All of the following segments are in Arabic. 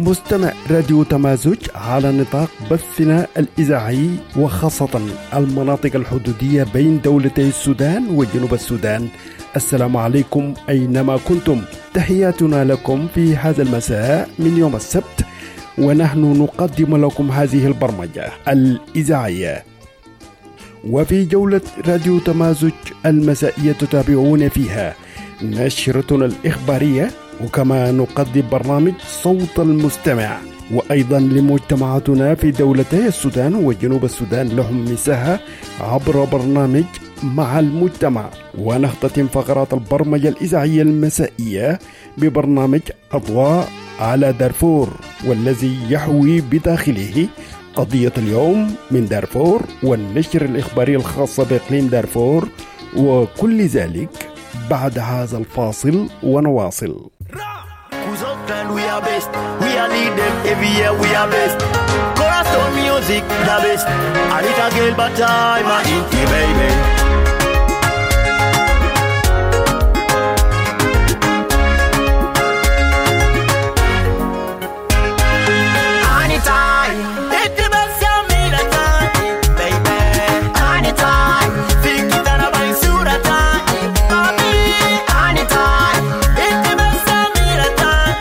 مستمع راديو تمازج على نطاق بثنا الإذاعي، وخاصة المناطق الحدودية بين دولتي السودان وجنوب السودان. السلام عليكم أينما كنتم، تحياتنا لكم في هذا المساء من يوم السبت، ونحن نقدم لكم هذه البرمجة الإذاعية. وفي جولة راديو تمازج المسائية تتابعون فيها نشرتنا الإخبارية، وكما نقدم برنامج صوت المستمع، وأيضا لمجتمعاتنا في دولتي السودان وجنوب السودان لهم مساحة عبر برنامج مع المجتمع. ونختتم فقرات البرمجة الإذاعية المسائية ببرنامج أضواء على دارفور، والذي يحوي بداخله قضية اليوم من دارفور والنشر الإخباري الخاص بإقليم دارفور، وكل ذلك بعد هذا الفاصل ونواصل. We are best. We are lead them every year. We are best. Cornerstone music, the best. I need a girl, but I'm a inky baby. Anytime, let the best of me that time, baby. Anytime, think it and I'm in Surah time, baby. Anytime, let the best of me that time.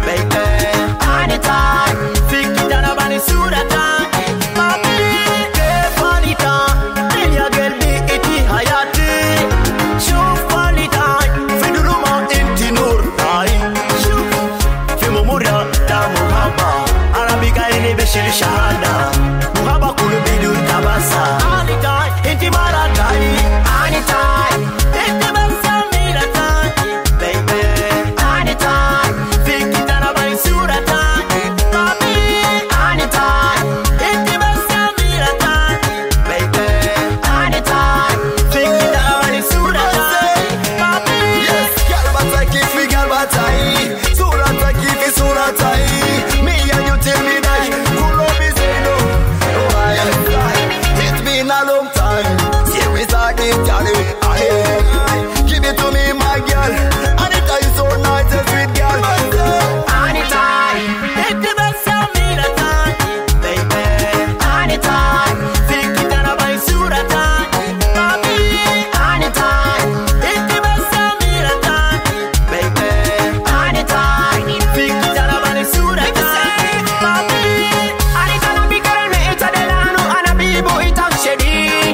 Shahada, Muhaba Kulu Bidun Tabasa, anytime, inti maratai, anytime, inti basami ratai, baby, anytime, fiki tanabai suratai, baby, anytime, inti basami ratai, baby, anytime, fiki tanabai suratai, baby. Yes, girl, but I keep me, girl, but I, suratai, keep me suratai, me and you tell me that. A long time, see we start this journey. Give it to me, my girl. Anytime you so nice and sweet, girl. Anytime, let the best of me that time, baby. Anytime, think it and I'm in Surah time, baby. Anytime, let the best of me that time, baby. Anytime, think it and I'm in Surah time, baby. Anytime I be girl, me it's a delano and a bibo it's a shady.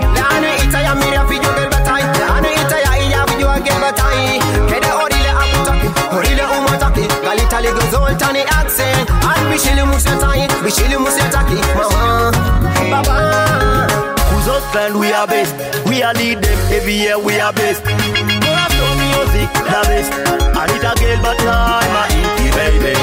Zoltani accent and Bishili Musetaki, Bishili Musetaki, mama, baba. Who's Scotland, we are best. We are lead them every year, we are best. Cornerstone music, the best. I need a girl, but I'm a inky baby.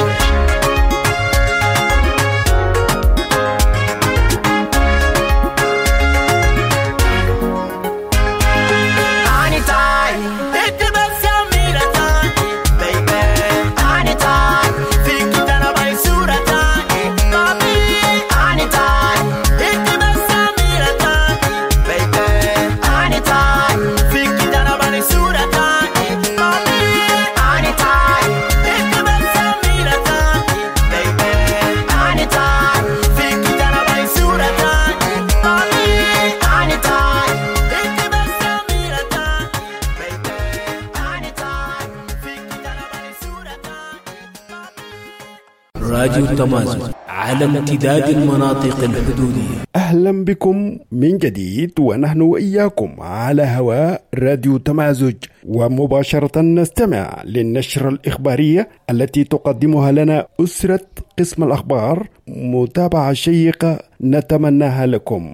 Anytime, let the best of me that time, baby. Anytime, think it and I'm in Surah time, baby. Anytime, let the best of me that time, baby. Anytime, think it and I'm in Surah time, baby. Anytime, let the best of me that time, baby. Anytime, think it and I'm in Surah time, baby. Anytime, let the best of me that time, baby. Anytime, think it and I'm in Surah time, baby. راديو تمازج على امتداد المناطق الحدودية. أهلا بكم من جديد، ونحن وإياكم على هواء راديو تمازج، ومباشرة نستمع للنشرة الإخبارية التي تقدمها لنا أسرة قسم الأخبار. متابعة شيقة نتمناها لكم.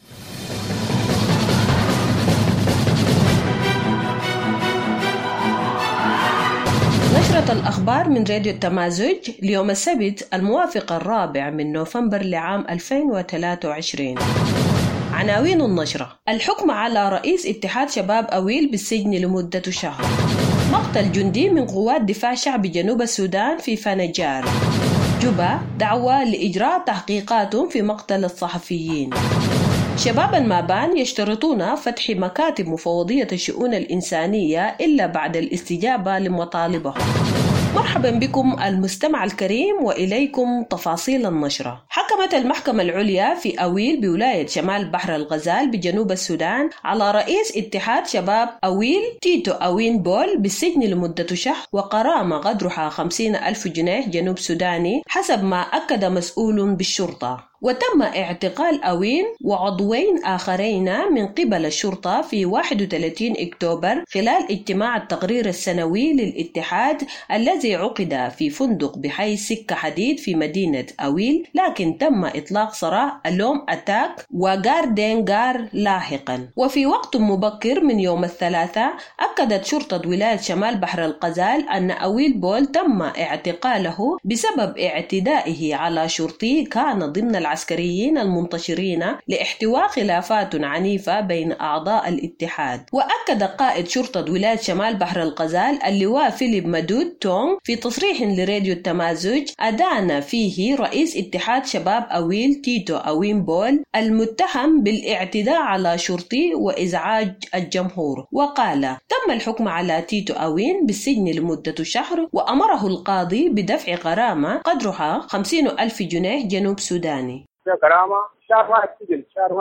نشرة الأخبار من راديو التمازج ليوم السبت الموافق 4 نوفمبر لعام 2023. عناوين النشرة: الحكم على رئيس اتحاد شباب أويل بالسجن لمدة شهر. مقتل جندي من قوات دفاع شعب جنوب السودان في فنجار. جوبا دعوة لإجراء تحقيقات في مقتل الصحفيين. شباب المابان يشترطون فتح مكاتب مفوضية الشؤون الإنسانية إلا بعد الاستجابة لمطالبهم. مرحبا بكم المستمع الكريم وإليكم تفاصيل النشرة. حكمت المحكمة العليا في أويل بولاية شمال بحر الغزال بجنوب السودان على رئيس اتحاد شباب أويل تيتو أوين بول بالسجن لمدة شهر وغرامة قدرها 50,000 جنيه جنوب سوداني حسب ما أكد مسؤول بالشرطة. وتم اعتقال أوين وعضوين آخرين من قبل الشرطة في 31 أكتوبر خلال اجتماع التقرير السنوي للاتحاد الذي عقد في فندق بحي سكة حديد في مدينة أويل، لكن تم إطلاق سراح اللوم أتاك وغاردين غار لاحقا. وفي وقت مبكر من يوم الثلاثاء أكدت شرطة ولاية شمال بحر الغزال أن أويل بول تم اعتقاله بسبب اعتدائه على شرطي كان ضمن العسكريين المنتشرين لاحتواء خلافات عنيفة بين أعضاء الاتحاد. وأكد قائد شرطة ولاية شمال بحر الغزال اللواء فيليب مدود تونغ في تصريح لراديو التمازج أدان فيه رئيس اتحاد شباب أويل تيتو أوين بول المتهم بالاعتداء على شرطي وإزعاج الجمهور، وقال تم الحكم على تيتو أوين بالسجن لمدة شهر وأمره القاضي بدفع غرامة قدرها 50,000 جنيه جنوب سوداني. كرامة شهر واحد سجن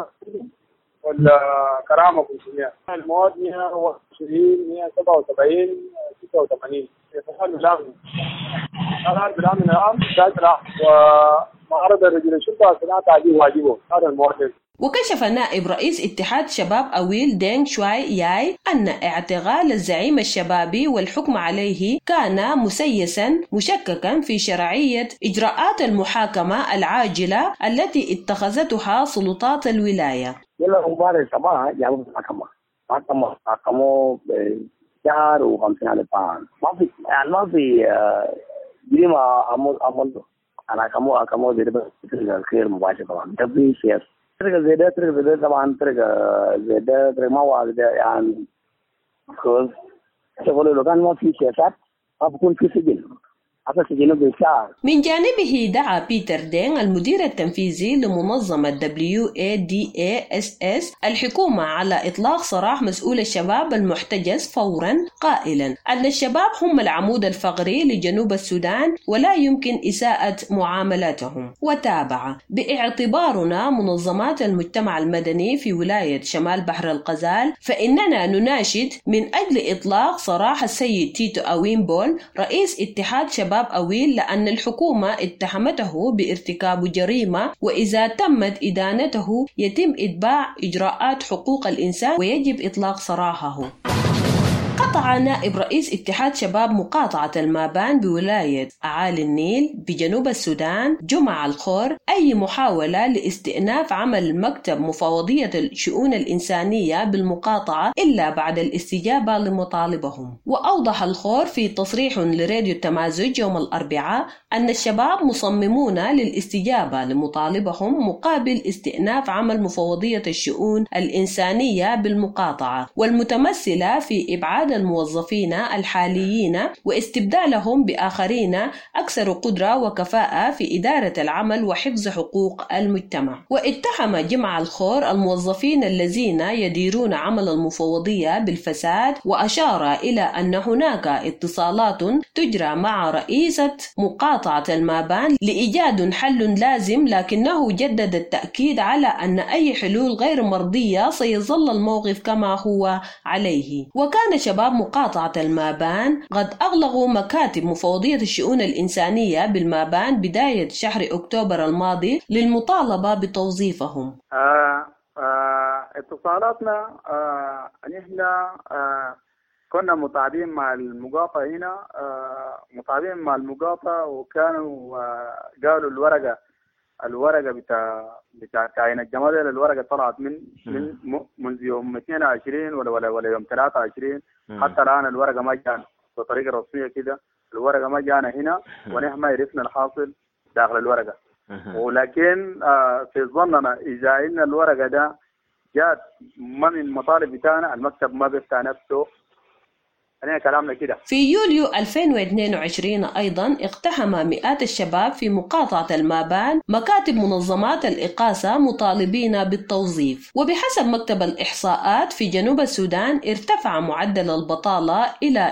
ولا كرامة 500 المواد 120 177 86 يتحل الأمن بالأمن العام ومعرض الرجل الشرطة أثناء تعجيل واجبه. هذا المواد. وكشف نائب رئيس اتحاد شباب أويل دينغ شواي ياي أن اعتقال الزعيم الشبابي والحكم عليه كان مسيسا مشككا في شرعية إجراءات المحاكمة العاجلة التي اتخذتها سلطات الولاية. يلا مبارك صباح جابوا محاكمة بشهر و50,000 باوند. ما في جريمة عمل أنا كمو ضربة الخير مباشرة طبعا ده في سياسة. طريقة زي ده طبعا طريقة ما واجد يعني خلاص شغله لو كان ما في سياسات ما بكون في سجن. من جانبه دعا بيتر دين المدير التنفيذي لمنظمة WADASS الحكومة على إطلاق سراح مسؤول الشباب المحتجز فورا، قائلا أن الشباب هم العمود الفقري لجنوب السودان ولا يمكن إساءة معاملاتهم. وتابع باعتبارنا منظمات المجتمع المدني في ولاية شمال بحر الغزال فإننا نناشد من أجل إطلاق سراح السيد تيتو أوين بول رئيس اتحاد شباب أويل لأن الحكومة اتهمته بارتكاب جريمة، وإذا تمت إدانته يتم إتباع إجراءات حقوق الإنسان ويجب إطلاق سراحه. قطع نائب رئيس اتحاد شباب مقاطعة المابان بولاية أعالي النيل بجنوب السودان جمعة الخور أي محاولة لاستئناف عمل مكتب مفوضية الشؤون الإنسانية بالمقاطعة إلا بعد الاستجابة لمطالبهم. وأوضح الخور في تصريح لراديو التمازج يوم الأربعاء أن الشباب مصممون للاستجابة لمطالبهم مقابل استئناف عمل مفوضية الشؤون الإنسانية بالمقاطعة، والمتمثلة في إبعاد الموظفين الحاليين واستبدالهم بآخرين أكثر قدرة وكفاءة في إدارة العمل وحفظ حقوق المجتمع. واتهم جمع الخور الموظفين الذين يديرون عمل المفوضية بالفساد، وأشار إلى أن هناك اتصالات تجرى مع رئيسة مقاطعة المابان لإيجاد حل لازم، لكنه جدد التأكيد على أن أي حلول غير مرضية سيظل الموقف كما هو عليه. وكان شباب مقاطعة المابان قد أغلقوا مكاتب مفوضية الشؤون الإنسانية بالمابان بداية شهر أكتوبر الماضي للمطالبة بتوظيفهم. اتصالاتنا نحن كنا متابعين مع المقاطعة هنا، متابعين مع المقاطعة، وكانوا قالوا الورقة بتاع كائن الجمال. الورقة طلعت منذ يوم 22 ولا يوم 23. حتى الآن الورقة ما جانا بطريقة رسمية كده، الورقة ما جانا هنا ونحن ما عرفنا الحاصل داخل الورقة. ولكن في ظننا إذا إن الورقة ده جات ما من المطالب بتاعنا، المكتب ما بيفتح نفسه خلينا كلامنا كده. في يوليو 2022 أيضا اقتحم مئات الشباب في مقاطعة المابان مكاتب منظمات الإقاصة مطالبين بالتوظيف. وبحسب مكتب الإحصاءات في جنوب السودان ارتفع معدل البطالة إلى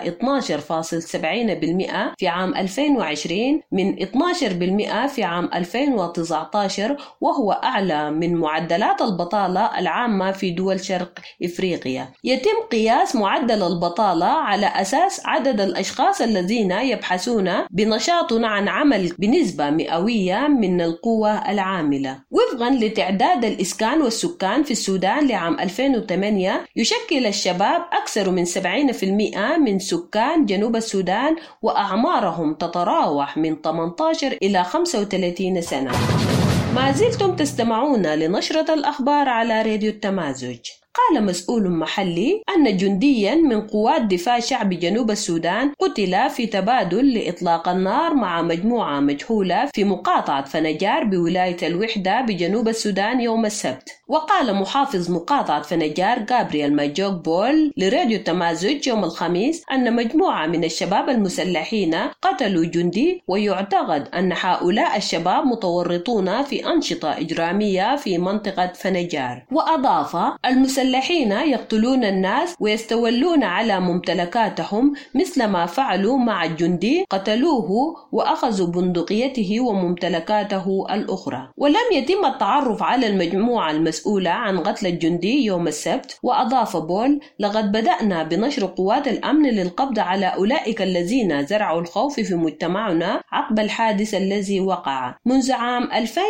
12.70% في عام 2020 من 12% في عام 2019، وهو أعلى من معدلات البطالة العامة في دول شرق إفريقيا. يتم قياس معدل البطالة على أساس عدد الأشخاص الذين يبحثون بنشاط عن عمل بنسبة مئوية من القوة العاملة. وفقا لتعداد الإسكان والسكان في السودان لعام 2008 يشكل الشباب أكثر من 70% من سكان جنوب السودان، وأعمارهم تتراوح من 18 إلى 35 سنة. ما زلتم تستمعون لنشرة الأخبار على راديو التمازج. قال مسؤول محلي أن جنديا من قوات دفاع شعب جنوب السودان قتل في تبادل لإطلاق النار مع مجموعة مجهولة في مقاطعة فنجار بولاية الوحدة بجنوب السودان يوم السبت. وقال محافظ مقاطعة فنجار غابرييل ماجوك بول لراديو التمازج يوم الخميس أن مجموعة من الشباب المسلحين قتلوا جندي، ويعتقد أن هؤلاء الشباب متورطون في أنشطة إجرامية في منطقة فنجار. وأضاف: المسلحين يقتلون الناس ويستولون على ممتلكاتهم مثل ما فعلوا مع الجندي، قتلوه وأخذوا بندقيته وممتلكاته الأخرى. ولم يتم التعرف على المجموعة المسؤولة عن قتل الجندي يوم السبت. وأضاف بول: لقد بدأنا بنشر قوات الأمن للقبض على أولئك الذين زرعوا الخوف في مجتمعنا عقب الحادث الذي وقع. منذ عام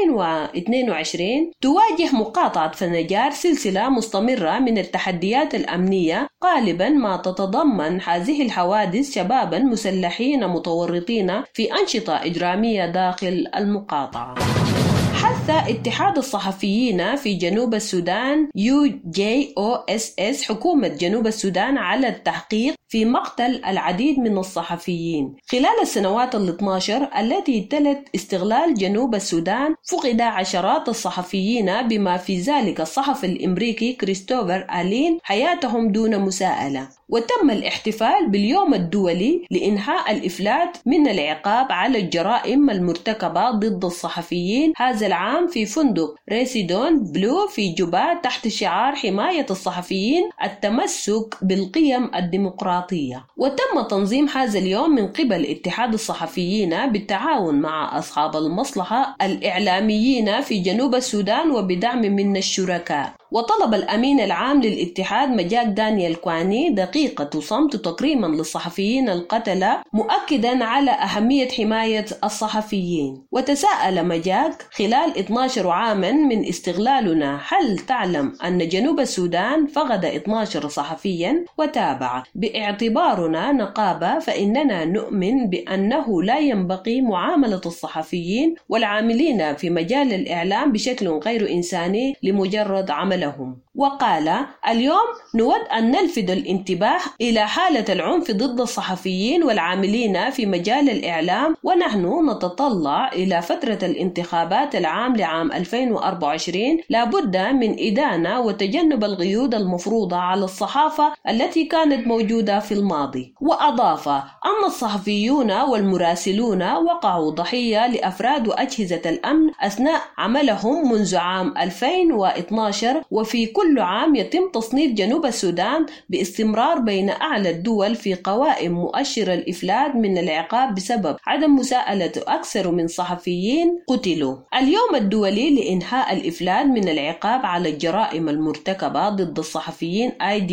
2022 تواجه مقاطعة فنجار سلسلة مستمرة من التحديات الأمنية، غالبا ما تتضمن هذه الحوادث شبابا مسلحين متورطين في أنشطة إجرامية داخل المقاطعة. حث اتحاد الصحفيين في جنوب السودان UJOSS حكومة جنوب السودان على التحقيق في مقتل العديد من الصحفيين. خلال السنوات 12 التي تلت استغلال جنوب السودان فقد عشرات الصحفيين، بما في ذلك الصحفي الأمريكي كريستوفر آلين، حياتهم دون مساءلة. وتم الاحتفال باليوم الدولي لإنهاء الإفلات من العقاب على الجرائم المرتكبة ضد الصحفيين هذا العام في فندق ريسيدون بلو في جوبا تحت شعار حماية الصحفيين، التمسك بالقيم الديمقراطية. وتم تنظيم هذا اليوم من قبل اتحاد الصحفيين بالتعاون مع أصحاب المصلحة الإعلاميين في جنوب السودان وبدعم من الشركاء. وطلب الأمين العام للاتحاد مجاك دانيال كواني دقيقة صمت تكريما للصحفيين القتلة، مؤكدا على أهمية حماية الصحفيين. وتساءل مجاك: خلال 12 عاما من استغلالنا هل تعلم أن جنوب السودان فقد 12 صحفيا؟ وتابع: باعتبارنا نقابة فإننا نؤمن بأنه لا ينبغي معاملة الصحفيين والعاملين في مجال الإعلام بشكل غير إنساني لمجرد عملهم. وقال: اليوم نود أن نلفت الانتباه إلى حالة العنف ضد الصحفيين والعاملين في مجال الإعلام، ونحن نتطلع إلى فترة الانتخابات العام لعام 2024 لابد من إدانة وتجنب القيود المفروضة على الصحافة التي كانت موجودة في الماضي. وأضاف أن الصحفيون والمراسلون وقعوا ضحية لأفراد وأجهزة الأمن أثناء عملهم منذ عام 2012، وفي كل عام يتم تصنيف جنوب السودان باستمرار بين أعلى الدول في قوائم مؤشر الإفلات من العقاب بسبب عدم مساءلة أكثر من صحفيين قتلوا. اليوم الدولي لإنهاء الإفلات من العقاب على الجرائم المرتكبة ضد الصحفيين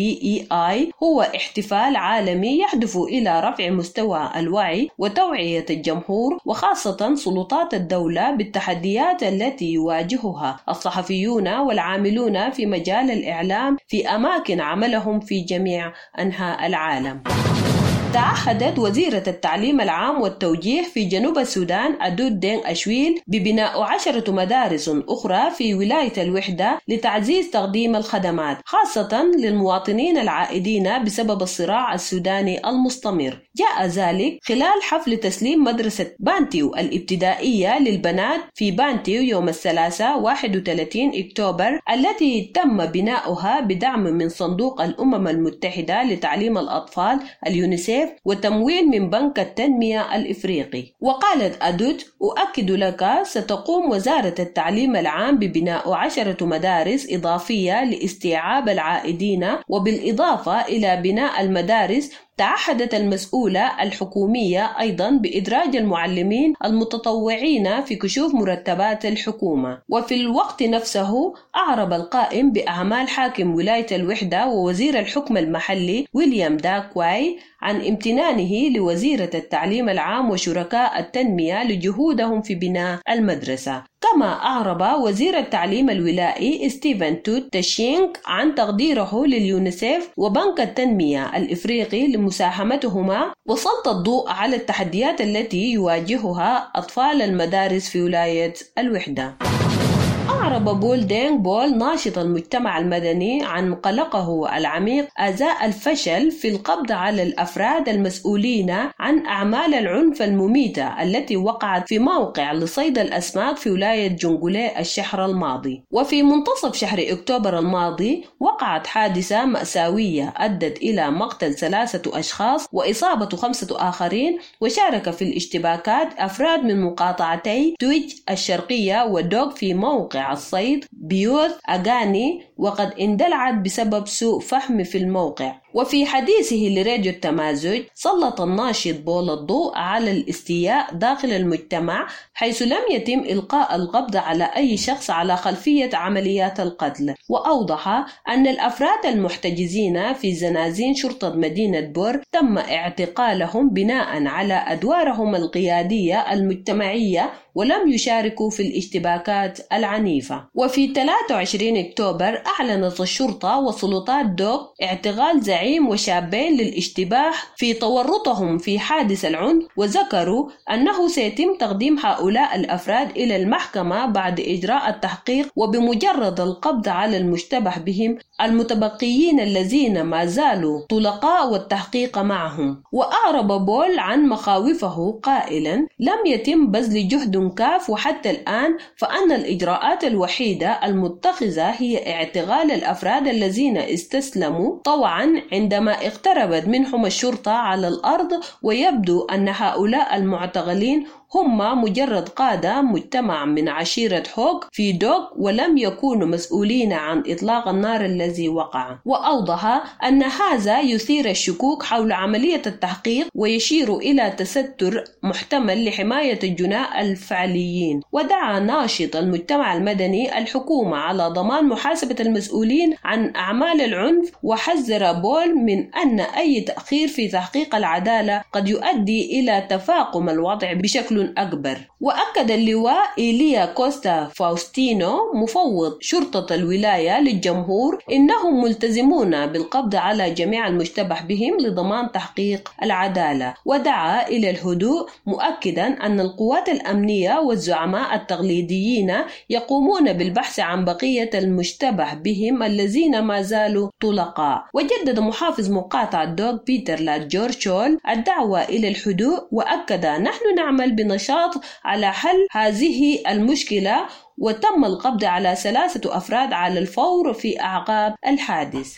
IDEI هو احتفال عالمي يهدف إلى رفع مستوى الوعي وتوعية الجمهور وخاصة سلطات الدولة بالتحديات التي يواجهها الصحفيون والعاملون في مجال الإعلام في أماكن عملهم في جميع أنحاء العالم. تعهدت وزيرة التعليم العام والتوجيه في جنوب السودان أدود دين أشويل ببناء 10 مدارس أخرى في ولاية الوحدة لتعزيز تقديم الخدمات خاصة للمواطنين العائدين بسبب الصراع السوداني المستمر. جاء ذلك خلال حفل تسليم مدرسة بانتيو الابتدائية للبنات في بانتيو يوم الثلاثاء 31 أكتوبر التي تم بناؤها بدعم من صندوق الأمم المتحدة لتعليم الأطفال اليونيسيف وتمويل من بنك التنمية الإفريقي. وقالت أدود: أؤكد لك ستقوم وزارة التعليم العام ببناء 10 مدارس إضافية لاستيعاب العائدين، وبالإضافة إلى بناء المدارس تعهدت المسؤولة الحكومية أيضا بإدراج المعلمين المتطوعين في كشوف مرتبات الحكومة. وفي الوقت نفسه أعرب القائم بأعمال حاكم ولاية الوحدة ووزير الحكم المحلي ويليام داكواي عن امتنانه لوزيرة التعليم العام وشركاء التنمية لجهودهم في بناء المدرسة. كما أعرب وزير التعليم الولائي ستيفن توت تشينك عن تقديره لليونيسيف وبنك التنمية الإفريقي لمساهمتهما، وسلط الضوء على التحديات التي يواجهها أطفال المدارس في ولاية الوحدة. أعرب بول دينغ بول ناشط المجتمع المدني عن قلقه العميق أزاء الفشل في القبض على الأفراد المسؤولين عن أعمال العنف المميتة التي وقعت في موقع لصيد الأسماك في ولاية جنغولي الشهر الماضي. وفي منتصف شهر أكتوبر الماضي وقعت حادثة مأساوية أدت إلى مقتل 3 أشخاص وإصابة 5 آخرين، وشارك في الاشتباكات أفراد من مقاطعتي تويج الشرقية ودوغ في موقع الصيد بيوث أغاني، وقد اندلعت بسبب سوء فهم في الموقع. وفي حديثه لراديو التمازج سلط الناشط بول الضوء على الاستياء داخل المجتمع، حيث لم يتم إلقاء القبض على أي شخص على خلفية عمليات القتل. وأوضح أن الأفراد المحتجزين في زنازين شرطة مدينة بور تم اعتقالهم بناء على أدوارهم القيادية المجتمعية ولم يشاركوا في الاشتباكات العنيفة. وفي 23 أكتوبر أعلنت الشرطة وسلطات دوغ اعتقال زعيم وشابين للاشتباه في تورطهم في حادث العنف، وذكروا أنه سيتم تقديم هؤلاء الأفراد إلى المحكمة بعد إجراء التحقيق، وبمجرد القبض على المشتبه بهم المتبقيين الذين ما زالوا طلقاء والتحقيق معهم. وأعرب بول عن مخاوفه قائلا: لم يتم بذل جهد كاف، وحتى الآن فأن الإجراءات الوحيدة المتخذة هي اعتقال الأفراد الذين استسلموا طوعا عندما اقتربت منهم الشرطة على الأرض، ويبدو أن هؤلاء المعتقلين هم مجرد قادة مجتمع من عشيرة هوغ في دوغ ولم يكونوا مسؤولين عن إطلاق النار الذي وقع. وأوضح أن هذا يثير الشكوك حول عملية التحقيق ويشير إلى تستر محتمل لحماية الجناة الفعليين. ودعا ناشط المجتمع المدني الحكومة على ضمان محاسبة المسؤولين عن أعمال العنف، وحذر بول من أن أي تأخير في تحقيق العدالة قد يؤدي إلى تفاقم الوضع بشكل أكبر. وأكد اللواء إيليا كوستا فاوستينو مفوض شرطة الولاية للجمهور إنهم ملتزمون بالقبض على جميع المشتبه بهم لضمان تحقيق العدالة، ودعا إلى الهدوء مؤكدا أن القوات الأمنية والزعماء التقليديين يقومون بالبحث عن بقية المشتبه بهم الذين ما زالوا طلقاء. وجدد محافظ مقاطعة دوغ بيتر لاتجورشول الدعوة إلى الهدوء، وأكد: نحن نعمل بنشاط على حل هذه المشكلة، وتم القبض على 3 أفراد على الفور في أعقاب الحادث.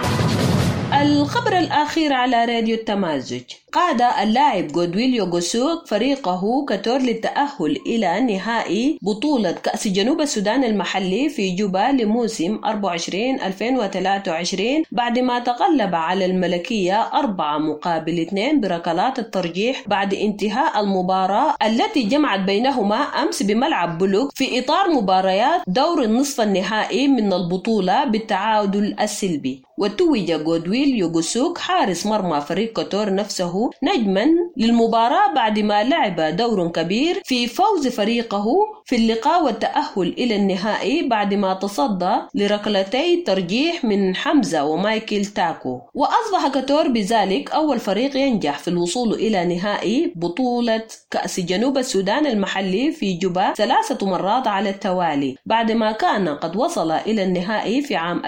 الخبر الأخير على راديو التمازج: قاد اللاعب غودويل يوغوسوك فريقه كتور للتأهل إلى نهائي بطولة كأس جنوب السودان المحلي في جوبا لموسم 24-2023 بعدما تغلب على الملكية 4-2 بركلات الترجيح بعد انتهاء المباراة التي جمعت بينهما أمس بملعب بلوك في إطار مباريات دور النصف النهائي من البطولة بالتعادل السلبي. وتوج غودويل جودويل يوغوسوك حارس مرمى فريق كوتور نفسه نجما للمباراة بعد ما لعب دور كبير في فوز فريقه في اللقاء والتأهل إلى النهائي بعد ما تصدى لركلتي ترجيح من حمزة ومايكل تاكو. وأصبح كوتور بذلك أول فريق ينجح في الوصول إلى نهائي بطولة كأس جنوب السودان المحلي في جوبا 3 مرات على التوالي، بعد ما كان قد وصل إلى النهائي في عام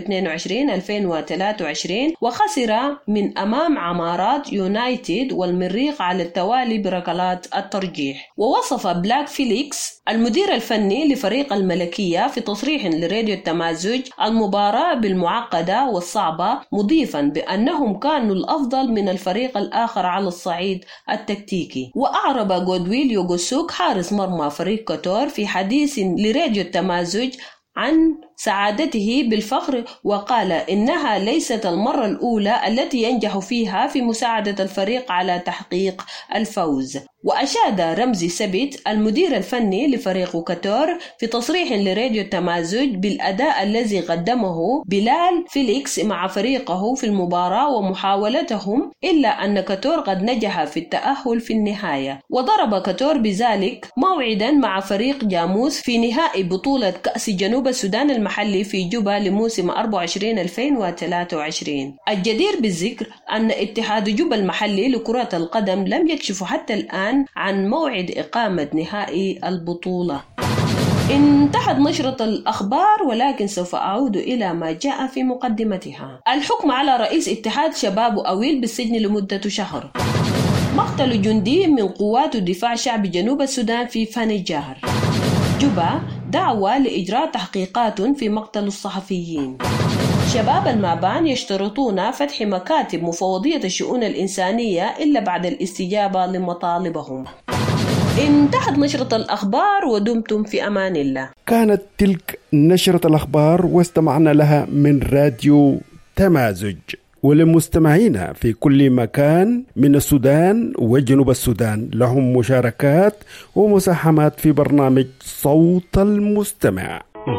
2022-2023 وخسر من أمام عمارات يونايتد والمريخ على التوالي بركلات الترجيح. ووصف بلاك فيليكس المدير الفني لفريق الملكية في تصريح لراديو التمازج المباراة بالمعقدة والصعبة، مضيفا بأنهم كانوا الأفضل من الفريق الآخر على الصعيد التكتيكي. وأعرب جودويل يوغوسوك حارس مرمى فريق كوتور في حديث لراديو التمازج عن سعادته بالفخر، وقال إنها ليست المرة الأولى التي ينجح فيها في مساعدة الفريق على تحقيق الفوز. وأشاد رمزي سبت المدير الفني لفريق كوتور في تصريح لراديو التمازج بالأداء الذي قدمه بلال فيليكس مع فريقه في المباراة ومحاولتهم، إلا أن كوتور قد نجح في التأهل في النهاية. وضرب كوتور بذلك موعدا مع فريق جاموس في نهائي بطولة كأس جنوب السودان المحلي في جوبا لموسم 24-2023. الجدير بالذكر أن اتحاد جوبا المحلي لكرة القدم لم يكشف حتى الآن عن موعد إقامة نهائي البطولة. انتهت نشرة الأخبار، ولكن سوف أعود إلى ما جاء في مقدمتها. الحكم على رئيس اتحاد شباب أويل بالسجن لمدة شهر. مقتل جندي من قوات دفاع شعب جنوب السودان في فانيجار. جوبا دعوة لإجراء تحقيقات في مقتل الصحفيين. شباب المابان يشترطون فتح مكاتب مفوضية الشؤون الإنسانية إلا بعد الاستجابة لمطالبهم. انتهت نشرة الأخبار ودمتم في أمان الله. كانت تلك نشرة الأخبار واستمعنا لها من راديو تمازج. وللمستمعين في كل مكان من السودان وجنوب السودان لهم مشاركات ومساهمات في برنامج صوت المستمع.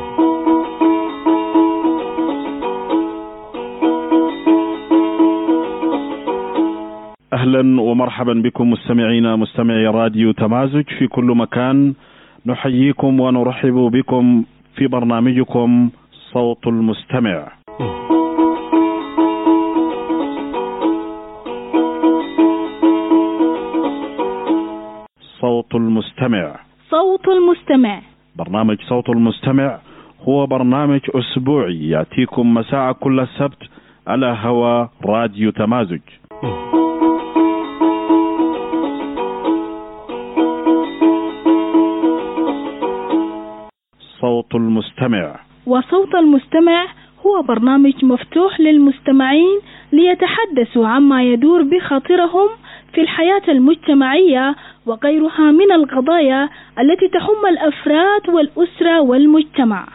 أهلا ومرحبا بكم مستمعي راديو تمازج في كل مكان. نحييكم ونرحب بكم في برنامجكم صوت المستمع. صوت المستمع. صوت المستمع. برنامج صوت المستمع هو برنامج أسبوعي يأتيكم مساء كل السبت على هوا راديو تمازج. صوت المستمع. وصوت المستمع هو برنامج مفتوح للمستمعين ليتحدثوا عما يدور بخاطرهم في الحياة المجتمعية وغيرها من القضايا التي تهم الأفراد والأسرة والمجتمع.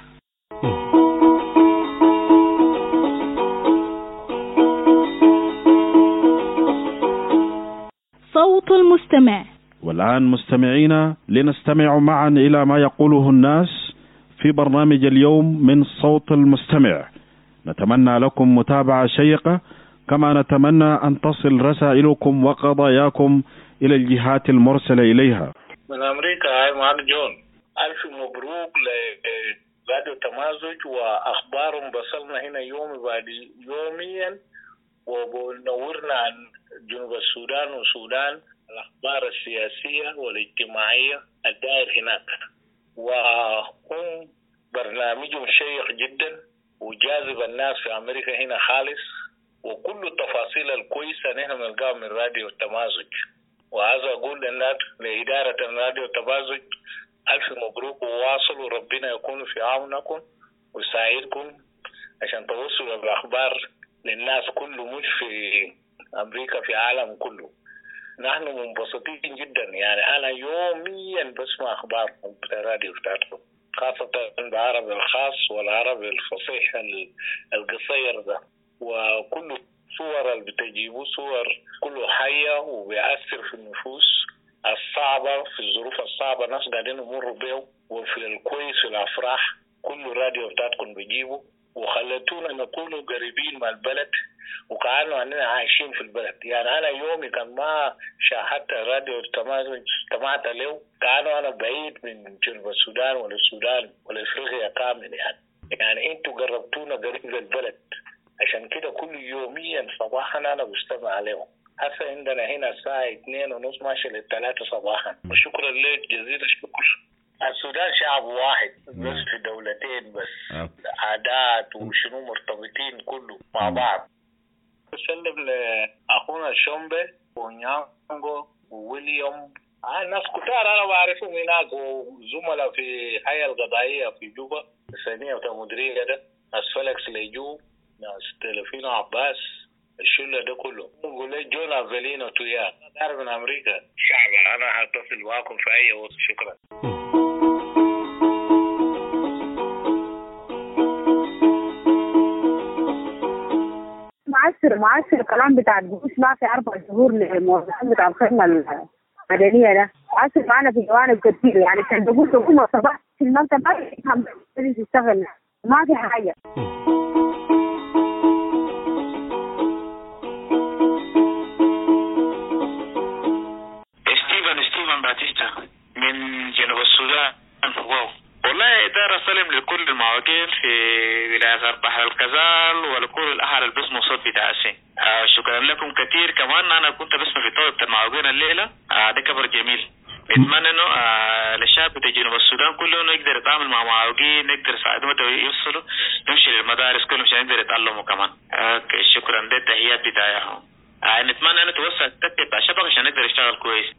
صوت المستمع. والآن مستمعينا لنستمع معا إلى ما يقوله الناس في برنامج اليوم من صوت المستمع. نتمنى لكم متابعة شيقة، كما نتمنى أن تصل رسائلكم وقضاياكم إلى الجهات المرسلة إليها. من أمريكا، هاي معك جون. ألف مبروك لراديو تمازج، وأخبار بصلنا هنا يوم بعد يوميا ونورنا عن جنوب السودان والسودان، الأخبار السياسية والاجتماعية الدائر هناك، وهم برنامجهم شيق جدا وجاذب الناس في أمريكا هنا خالص، وكل التفاصيل الكويسة نحن نلقاها من راديو التمازج. وهذا أقول للناس لإدارة راديو التمازج ألف مبروك، وواصلوا، ربنا يكون في عونكم ويساعدكم عشان توصلوا الأخبار للناس كله، مش في أمريكا، في العالم كله. نحن منبسطين جدا، يعني أنا يوميا بسمع أخبار الراديو بتاعتكم، خاصة بالعربي الخاص والعربي الفصيح القصير ده، وكل صور اللي بتجيبوا صور كله حية وبيأثر في النفوس الصعبة، في الظروف الصعبة ناس قاعدين يمروا بيه، وفي الكويس في الأفراح كل راديو بتاعتكم بيجيبوا، وخلتونا نكون قريبين من البلد وكأنه أننا عايشين في البلد. يعني أنا يومي كان ما شاهدت راديو التمازج استمعت له كأنه أنا بعيد من جنوب السودان ولا السودان ولا إفريقيا كامل. يعني أنتوا قربتونا قريب للبلد، عشان كده كل يوميا صباحا أنا بستمع لهم. هسه عندنا هنا الساعة 2:30 ماشي ل3 صباحا. وشكرا لك جزيل الشكر. السودان شعب واحد بس في دولتين بس، عادات وشنو مرتبطين كله مع بعض. بسلم لأخونا الشومبي ونيانغو وويليام، ناس كتار أنا بعرفهم هناك وزملاء في حي القضائية في جوبا الثانية بتاع مديرية ده، ناس فلكس ليجو، ناس تلفينو عباس، الشلة ده كله. نقول لك جونا فيلينو تويا تعرف من أمريكا شعب. أنا هتصل معكم في أي وقت. شكرا. معسر الكلام بتاع الجيوش ما في 4 شهور للموظفين بتاع الخدمة المدنية ده، معسر معنا في جوانب كتير. يعني كان تقوم الصباح في المكتب ما يفهم تشتغل، ما في حاجة. ستيفن باتيستا من جنوب السودان. واو والله إدارة سلم لكل المواقين في ولاية بحر الغزال ولكل الأهل اللي بيسموا صوت بتاعسي. شكرا لكم كثير. كمان أنا كنت بسمع في طاولة المواقين الليلة، ده كبر جميل. اتمنى إنه للشعب بتاع جنوب السودان كله إنه يقدر يتعامل مع مواقين، يقدر يساعدهم يوصلوا يمشي للمدارس كلهم عشان يقدر يتعلموا كمان. شكرا، ده التحيات بتاعهم. نتمنى إنه توسع التكتيك بتاع الشبكة عشان يقدر يشتغل كويس.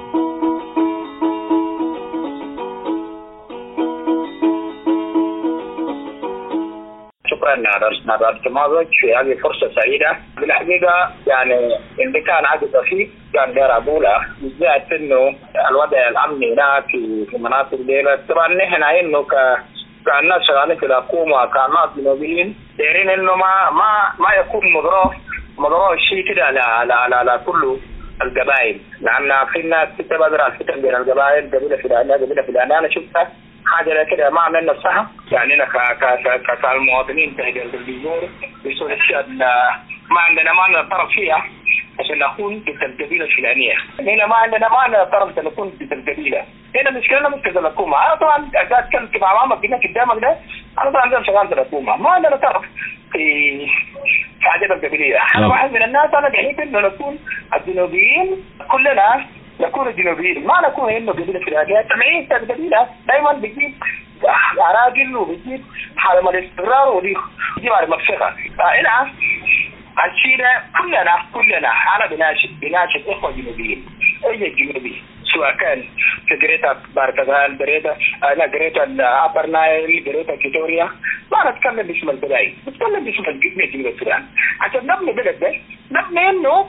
شكرا نادر التمازج في هذه الفرصة سعيدة. بالحقيقة يعني اللي كان عادي فيه كان داير أقولها بالذات إنه الوضع الأمني هناك في مناطق ديلا. طبعا نحن إنه كأننا شغالين في الحكومة كأننا جنوبيين دايرين إنه ما يكون مضروب الشيء كده على كل القبائل، لأن في الناس تتبادر الفتن بين القبائل، قبيلة فلانية. أنا شفتها حاجة كده ما عملنا الصح. يعني أنا كالمواطنين بيصير الشيء ما عندنا طرف فيها عشان نكون ضد القبيلة الفلانية. هنا ما عندنا طرف نكون ضد القبيلة. هنا مشكلة مشكلة الحكومة. أنا طبعا أتكلم كيف عمامك هنا قدامك ده، أنا طبعا زي شغال في الحكومة، ما عندنا طرف في حاجة القبيلية. أنا واحد من الناس أنا جايين إنه نكون الجنوبيين كلنا نكون الجنوبيين، ما نكون إنه قبيلة فلانية. تمعين القبيلة دائما بيجيب عراقل وبيجيب حالة الاستقرار وبيجيب على مفسخة. هنا الشيء ده كلنا أنا بناشد إخوة جنوبيين، أي جنوبي سواء كان في جريتا باركزال، جريتا أبر نايل، جريتا كيتوريا، ما نتكلم باسم البداية، نتكلم باسم الجنوب جنوب السودان عشان نبني بلد ده، نبني إنه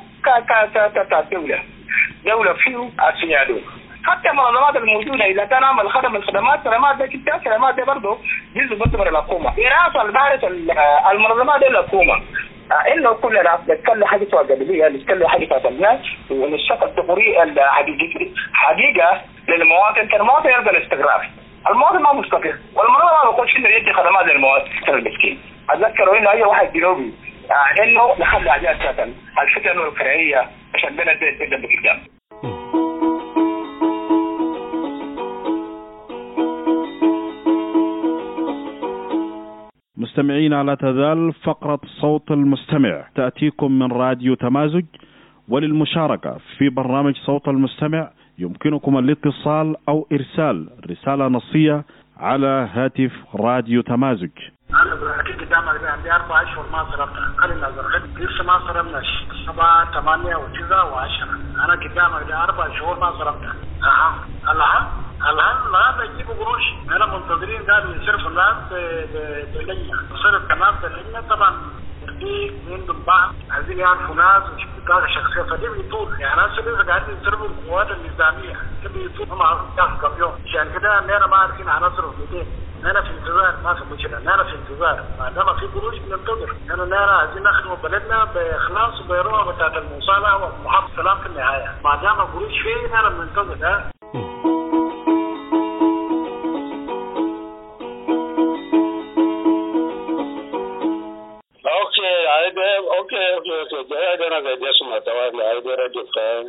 دولة فيه السيادة. حتى المنظمات الموجودة إذا كان عمل الخدمات ده كده خدمات ده برضه جزء من الحكومة. إرادة البارس المنظمات دي الحكومة. إنه كلنا نتكلم حاجة قبلية، نتكلم حاجة الناس ونشتغل تقرير حقيقة للمواطن. المواطن يرضى الاستقرار، المواطن ما مستقر، والمنظمة ما بقولش إنه يدي خدمات للمواطن المسكين. أتذكروا إنه أي واحد جنوبي إنه نخلي حاجات الفتن والفرعية عشان بلد تقدم بقدام. مستمعينا، لا تزال فقرة صوت المستمع تأتيكم من راديو تمازج، وللمشاركة في برنامج صوت المستمع يمكنكم الاتصال أو إرسال رسالة نصية على هاتف راديو تمازج. أنا بالحقيقة قدامك عندي 4 أشهر ما صرفتها، خلينا نزرخد لسه ما صرفنا 7 8 و9 و10. أنا قدامك 4 شهور ما صرفتها. الآن ما بيجيبوا قروش، أنا منتظرين قاعد يصرفوا الناس باللجنة، صرف الناس باللجنة. طبعا دي عندهم بعض عايزين يعرفوا ناس وشبكات شخصية، فدي بيطول. يعني ناس اللي قاعدين يصرفوا القوات النظامية دي بيطول، هم عارفين كم يوم. عشان كده أنا ما عارفين هنصرف 200. أنا في انتظار، ما في مشكلة، أنا في انتظار. ما دام في قروش بننتظر. أنا عايزين نخدم بلدنا بإخلاص وبروح بتاعت الموصلة ومحافظة السلام في النهاية. ما دام قروش فيه أنا بننتظر. هذا أنا قاعد أسمع توالي هذا راديو كان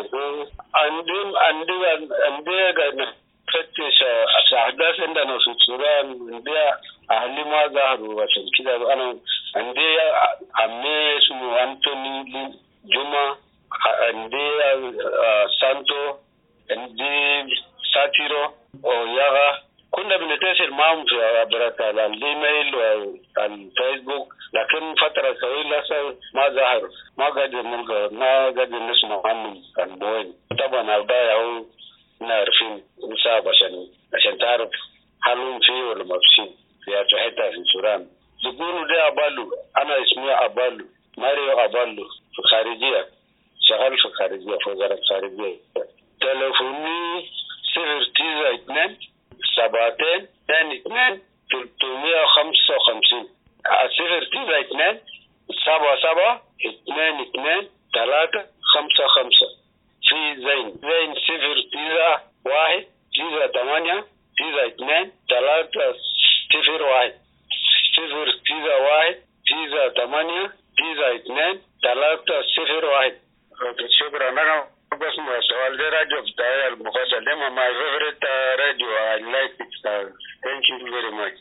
عندي قاعد نفتش أحداث عندنا في السودان عندي أهلي ما ظهروا عشان كده أنا عندي عمي اسمه أنتوني جمعة عندي سانتو عندي ساتيرو وياغا كنا بنتواصل معهم في عبر الإيميل والفيسبوك لكن فترة طويلة ما ظهر ما قادر نلقى ما قادر نسمع عنهم كان بوين طبعا الباقي هو نعرفين نساب عشان تعرف هل هم فيه ولا ما فيه في حتة في السودان يقولوا ده أبالو أنا اسمي أبالو ماريو أبالو في الخارجية شغال في الخارجية في وزارة الخارجية تلفوني 092 7 2 355 092 7 2 3 5 5 في زين 091 98 92 3 0 1 091 98 92 3 0 1 شكرا. أنا بسمع سؤال ده راديو بتاعي المفضل ده my favorite radio. I like it. Thank you very much.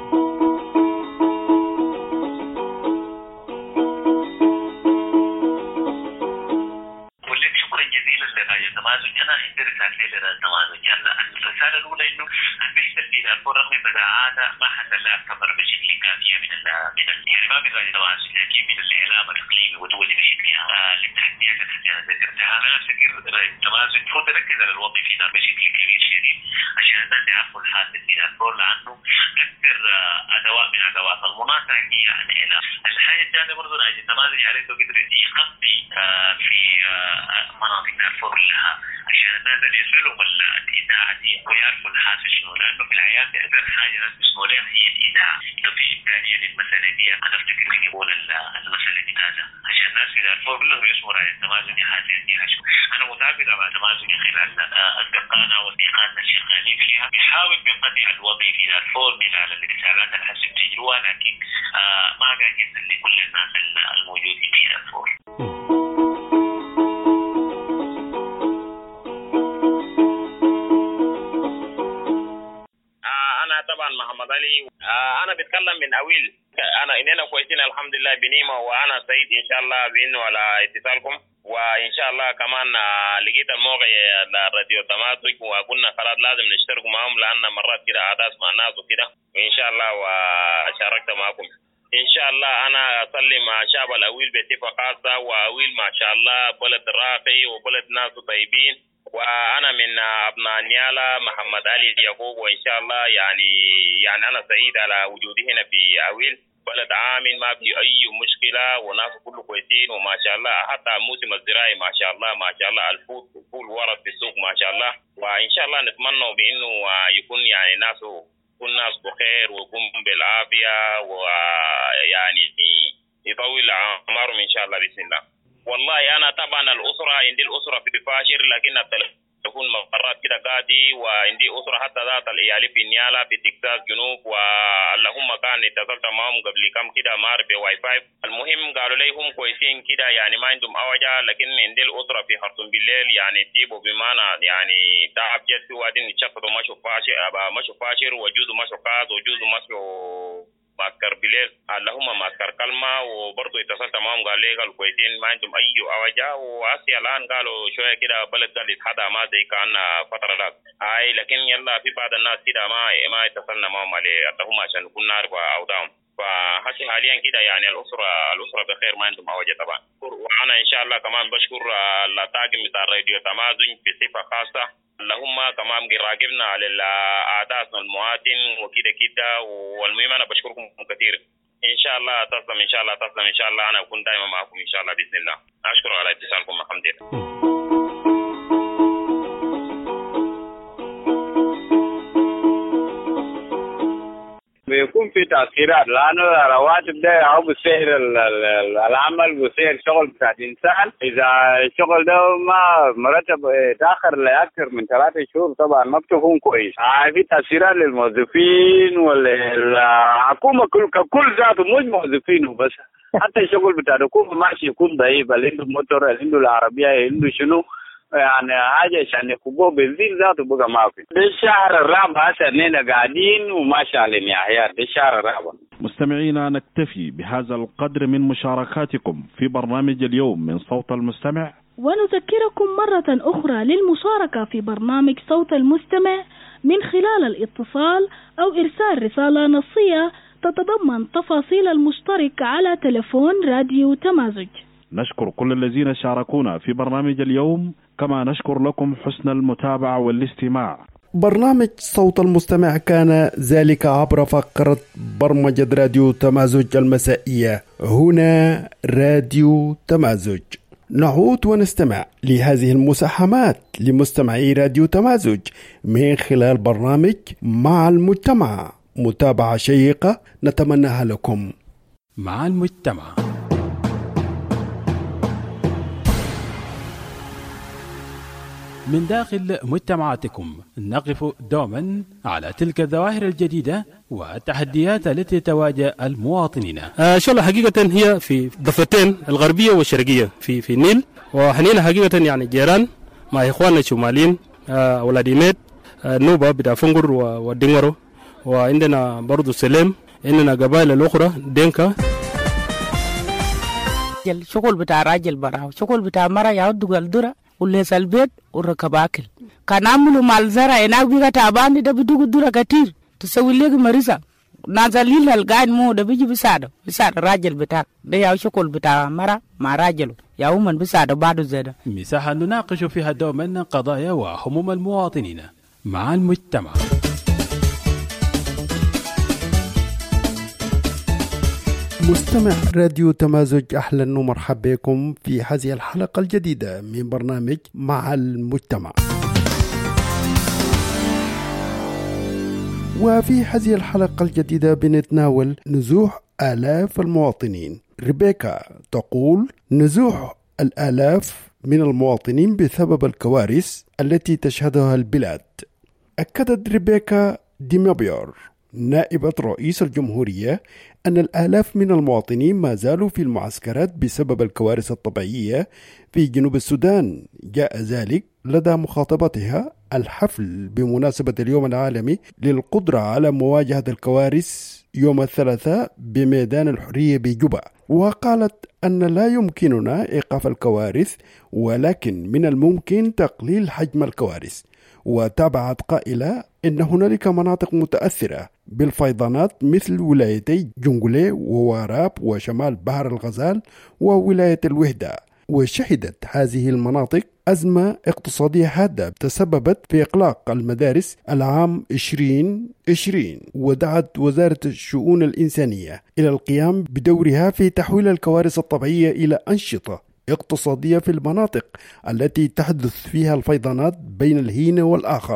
شكرا جزيلا لغاية التمازج. أنا عندي رسالتين للتمازج. الرسالة الأولى إنه البحث في دارفور رغم بداعاتها ما حصل لها كبر بشكل كافية من يعني ما بغاية التمازج لكن من الإعلام الإقليمي ودولي بشكلها للتحديات التي أنا ذكرتها. أنا أفتكر التمازج المفروض تركز على الوضع في دار بشكل كبير شديد عشان الناس يعرفوا الحاصل في دارفور لأنه أكثر أدوات من أدوات المناطق هي الإعلام. الحاجة الثانية برضه أجل التمازج عليته قدر يغطي في مناطق دارفور لها عشان الناس اللي يسألوا الإذاعة دي ويعرفوا الحاصل شنو لأنه في الحياة أكثر حاجة الناس بيسمعوا لها هي الإذاعة. لو في إمكانية للمسألة دي أنا أفتكر كان يقول المسألة دي هذا عشان الناس في دارفور كلهم يسمعوا عن التمازج حاصل فيها شنو. أنا متابع مع التمازج خلال أصدقائنا وصديقاتنا الشغالين فيها بيحاول بقدر الوضع في دارفور خلال الرسالات الحسب تجربة لكن ما قاعد يصل لكل الناس الموجودين في دارفور. طبعا محمد علي انا بتكلم من اويل. اننا كويسين الحمد لله بنيمه وانا سعيد ان شاء الله بانه على اتصالكم وان شاء الله كمان لقيت الموقع الراديو تمازج وقلنا خلاص لازم نشترك معهم لان مرات كده احداث مع الناس وكده وان شاء الله وشاركت معكم ان شاء الله. انا اصلي مع شعب الاويل بصفه خاصه واويل ما شاء الله بلد راقي وبلد ناس طيبين وانا من ابناء نيالا محمد علي يعقوب وان شاء الله يعني انا سعيد على وجودي هنا في اويل. بلد آمن ما في اي مشكله وناس كله كويسين وما شاء الله حتى موسم الزراعي ما شاء الله الفول ورد في السوق ما شاء الله وان شاء الله نتمنى بانه يكون يعني يكون ناس بخير ويكون بالعافيه ويعني يطول اعمارهم ان شاء الله باذن الله. والله انا طبعا عندي الاسره في فاشر لكن التليفون مرات كده قادي وعندي اسره حتى ذات العيال في نيالا في تكساس جنوب واللهم كان اتصلت معهم قبل كم كده ما اعرف واي فاي. المهم قالوا لي هم كويسين كده يعني ما عندهم اوجع لكن عندي الاسره في خرطوم بالليل يعني تيبوا بمعنى يعني تعب جد وبعدين يتشفطوا مشوا فاشر وجوزوا مشوا قاز وجوزوا مشوا ماسكر بليل اللهم ماسكر كلمة وبرضه اتصلت معهم قال لي قالوا كويسين ما عندهم أي أوجاع وأسيا الآن قالوا شوية كده بلد قال يتحدى ما زي كان فترة ذاك لكن يلا في بعض الناس كده ما اتصلنا معهم عليه اللهم عشان نكون نعرف أوضاعهم. فهسي حاليا كده يعني الأسرة بخير ما عندهم أوجاع طبعا. وأنا إن شاء الله كمان بشكر الطاقم بتاع راديو تمازج بصفة خاصة اللهم كمان راقبنا على الأعداء المواطن وكده والمهم أنا بشكركم كثير. إن شاء الله تسلم إن شاء الله أنا أكون دائما معكم إن شاء الله بإذن الله. أشكر على اتصالكم الحمد لله. بيكون في تأثيرات لأنه الرواتب ده أو بسعر العمل وسعر شغل بتاع الإنسان. إذا الشغل ده ما مرتب تأخر لأكثر من 3 شهور طبعا ما بتكون كويس. في تأثيرات للموظفين والحكومة ككل ذاته مش موظفين وبس حتى الشغل بتاع الحكومه ماشي يكون ضعيف، اللي عنده موتور اللي عنده العربيه عنده شنو يعني حاجه عشان يكبوا بنزين ذاته بقى ما في. ده الشهر الرابع هسه اننا قاعدين وما شغالين يا عيال، ده الشهر الرابع. مستمعينا نكتفي بهذا القدر من مشاركاتكم في برنامج اليوم من صوت المستمع، ونذكركم مرة أخرى للمشاركة في برنامج صوت المستمع من خلال الاتصال أو إرسال رسالة نصية تتضمن تفاصيل المشترك على تلفون راديو تمازج. نشكر كل الذين شاركونا في برنامج اليوم، كما نشكر لكم حسن المتابعة والاستماع. برنامج صوت المستمع كان ذلك عبر فقرة برمجة راديو تمازج المسائية هنا راديو تمازج. نعود ونستمع لهذه المساهمات لمستمعي راديو تمازج من خلال برنامج مع المجتمع. متابعة شيقة نتمناها لكم. مع المجتمع. من داخل مجتمعاتكم نقف دوما على تلك الظواهر الجديدة والتحديات التي تواجه المواطنين. شغلة حقيقة هي في ضفتين الغربية والشرقية في النيل، وحنينا حقيقة يعني جيران مع إخواننا الشماليين أولاد ميت نوبة بتاع فنقر والدنغرو، وعندنا برضو سليم، عندنا قبائل الأخرى دينكا. شغل بتاع راجل براه، شغل بتاع مرة يعود الدرة وليس البيت وركب أكل. كان عملوا مع الزرع هناك بيجا تعبان ده بدوق الدرة كتير تسوي لك مريضة نازلين القاعد مو ده بيجي بيساعد الراجل بتاعك ده يا شغل بتاع مرة مع راجله يا من بيساعد بعده زيادة. مساحة نناقش فيها دوما قضايا وهموم المواطنين مع المجتمع. مستمع راديو تمازج، أهلا ومرحبا بكم في هذه الحلقة الجديدة من برنامج مع المجتمع. وفي هذه الحلقة الجديدة بنتناول نزوح آلاف المواطنين. ريبيكا تقول نزوح الآلاف من المواطنين بسبب الكوارث التي تشهدها البلاد. أكدت ريبيكا ديمابيور نائبة رئيس الجمهورية أن الآلاف من المواطنين ما زالوا في المعسكرات بسبب الكوارث الطبيعية في جنوب السودان. جاء ذلك لدى مخاطبتها الحفل بمناسبة اليوم العالمي للقدرة على مواجهة الكوارث يوم الثلاثاء بميدان الحرية بجوبا، وقالت أن لا يمكننا إيقاف الكوارث ولكن من الممكن تقليل حجم الكوارث. وتابعت قائلة إن هنالك مناطق متأثرة بالفيضانات مثل ولايتي جنجولي وواراب وشمال بحر الغزال وولاية الوحدة، وشهدت هذه المناطق أزمة اقتصادية حادة تسببت في إغلاق المدارس العام 2020. ودعت وزارة الشؤون الإنسانية إلى القيام بدورها في تحويل الكوارث الطبيعية إلى أنشطة اقتصادية في المناطق التي تحدث فيها الفيضانات بين الحين والآخر.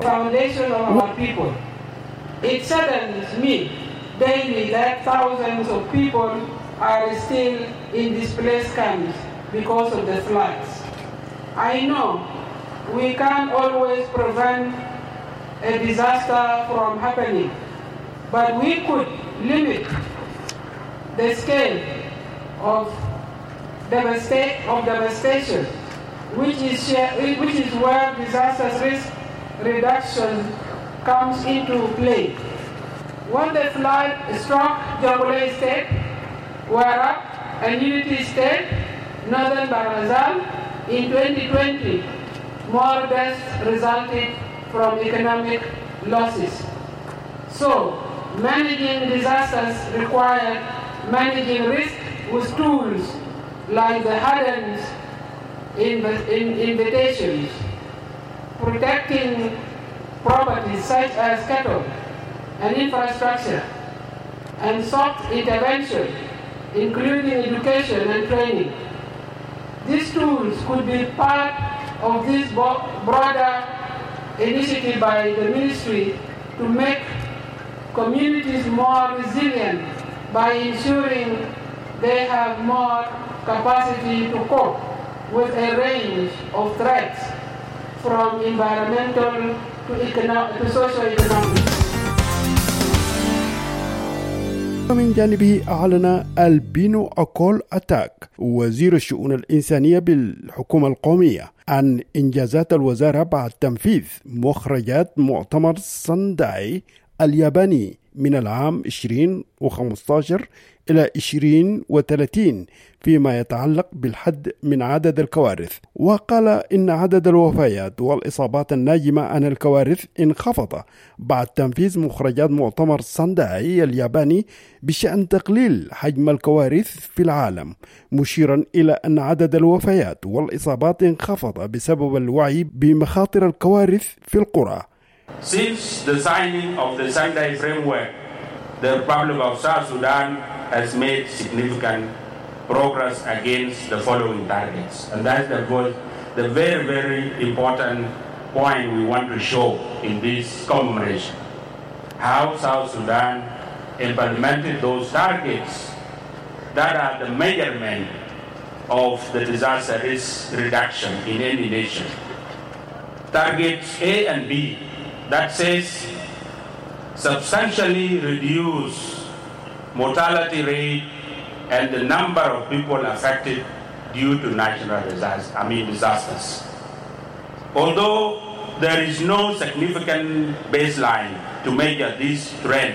It saddens me daily that thousands of people are still in displaced camps because of the floods. I know we can't always prevent a disaster from happening, but we could limit the scale of devastation, which is where disaster risk reduction comes into play. When the flood struck Jonglei State, Warab and Unity State, Northern Barazal in 2020, more deaths resulted from economic losses. So, managing disasters required managing risk with tools like the Haddon's invitations, protecting properties such as cattle and infrastructure, and soft intervention, including education and training. These tools could be part of this broader initiative by the ministry to make communities more resilient by ensuring they have more capacity to cope with a range of threats from environmental to socio-economic. ومن جانبه أعلن البينو أكول أتاك وزير الشؤون الإنسانية بالحكومة القومية عن إنجازات الوزارة بعد تنفيذ مخرجات مؤتمر سانداي الياباني من العام 2015 إلى 2030 فيما يتعلق بالحد من عدد الكوارث. وقال إن عدد الوفيات والإصابات الناجمة عن الكوارث انخفض بعد تنفيذ مخرجات مؤتمر سانداي الياباني بشأن تقليل حجم الكوارث في العالم، مشيرا إلى أن عدد الوفيات والإصابات انخفض بسبب الوعي بمخاطر الكوارث في القرى. Since the signing of the Sandai framework, the Republic of South Sudan has made significant progress against the following targets. And that's the very, very important point we want to show in this commemoration. How South Sudan implemented those targets that are the measurement of the disaster risk reduction in any nation. Targets A and B, that says substantially reduce mortality rate and the number of people affected due to natural disasters. Although there is no significant baseline to measure this trend,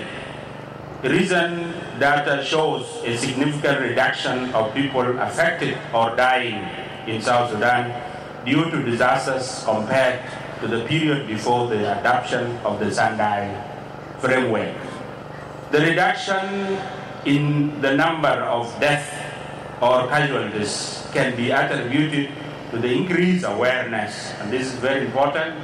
recent data shows a significant reduction of people affected or dying in South Sudan due to disasters compared to the period before the adoption of the Sandai framework. The reduction in the number of deaths or casualties can be attributed to the increased awareness, and this is very important,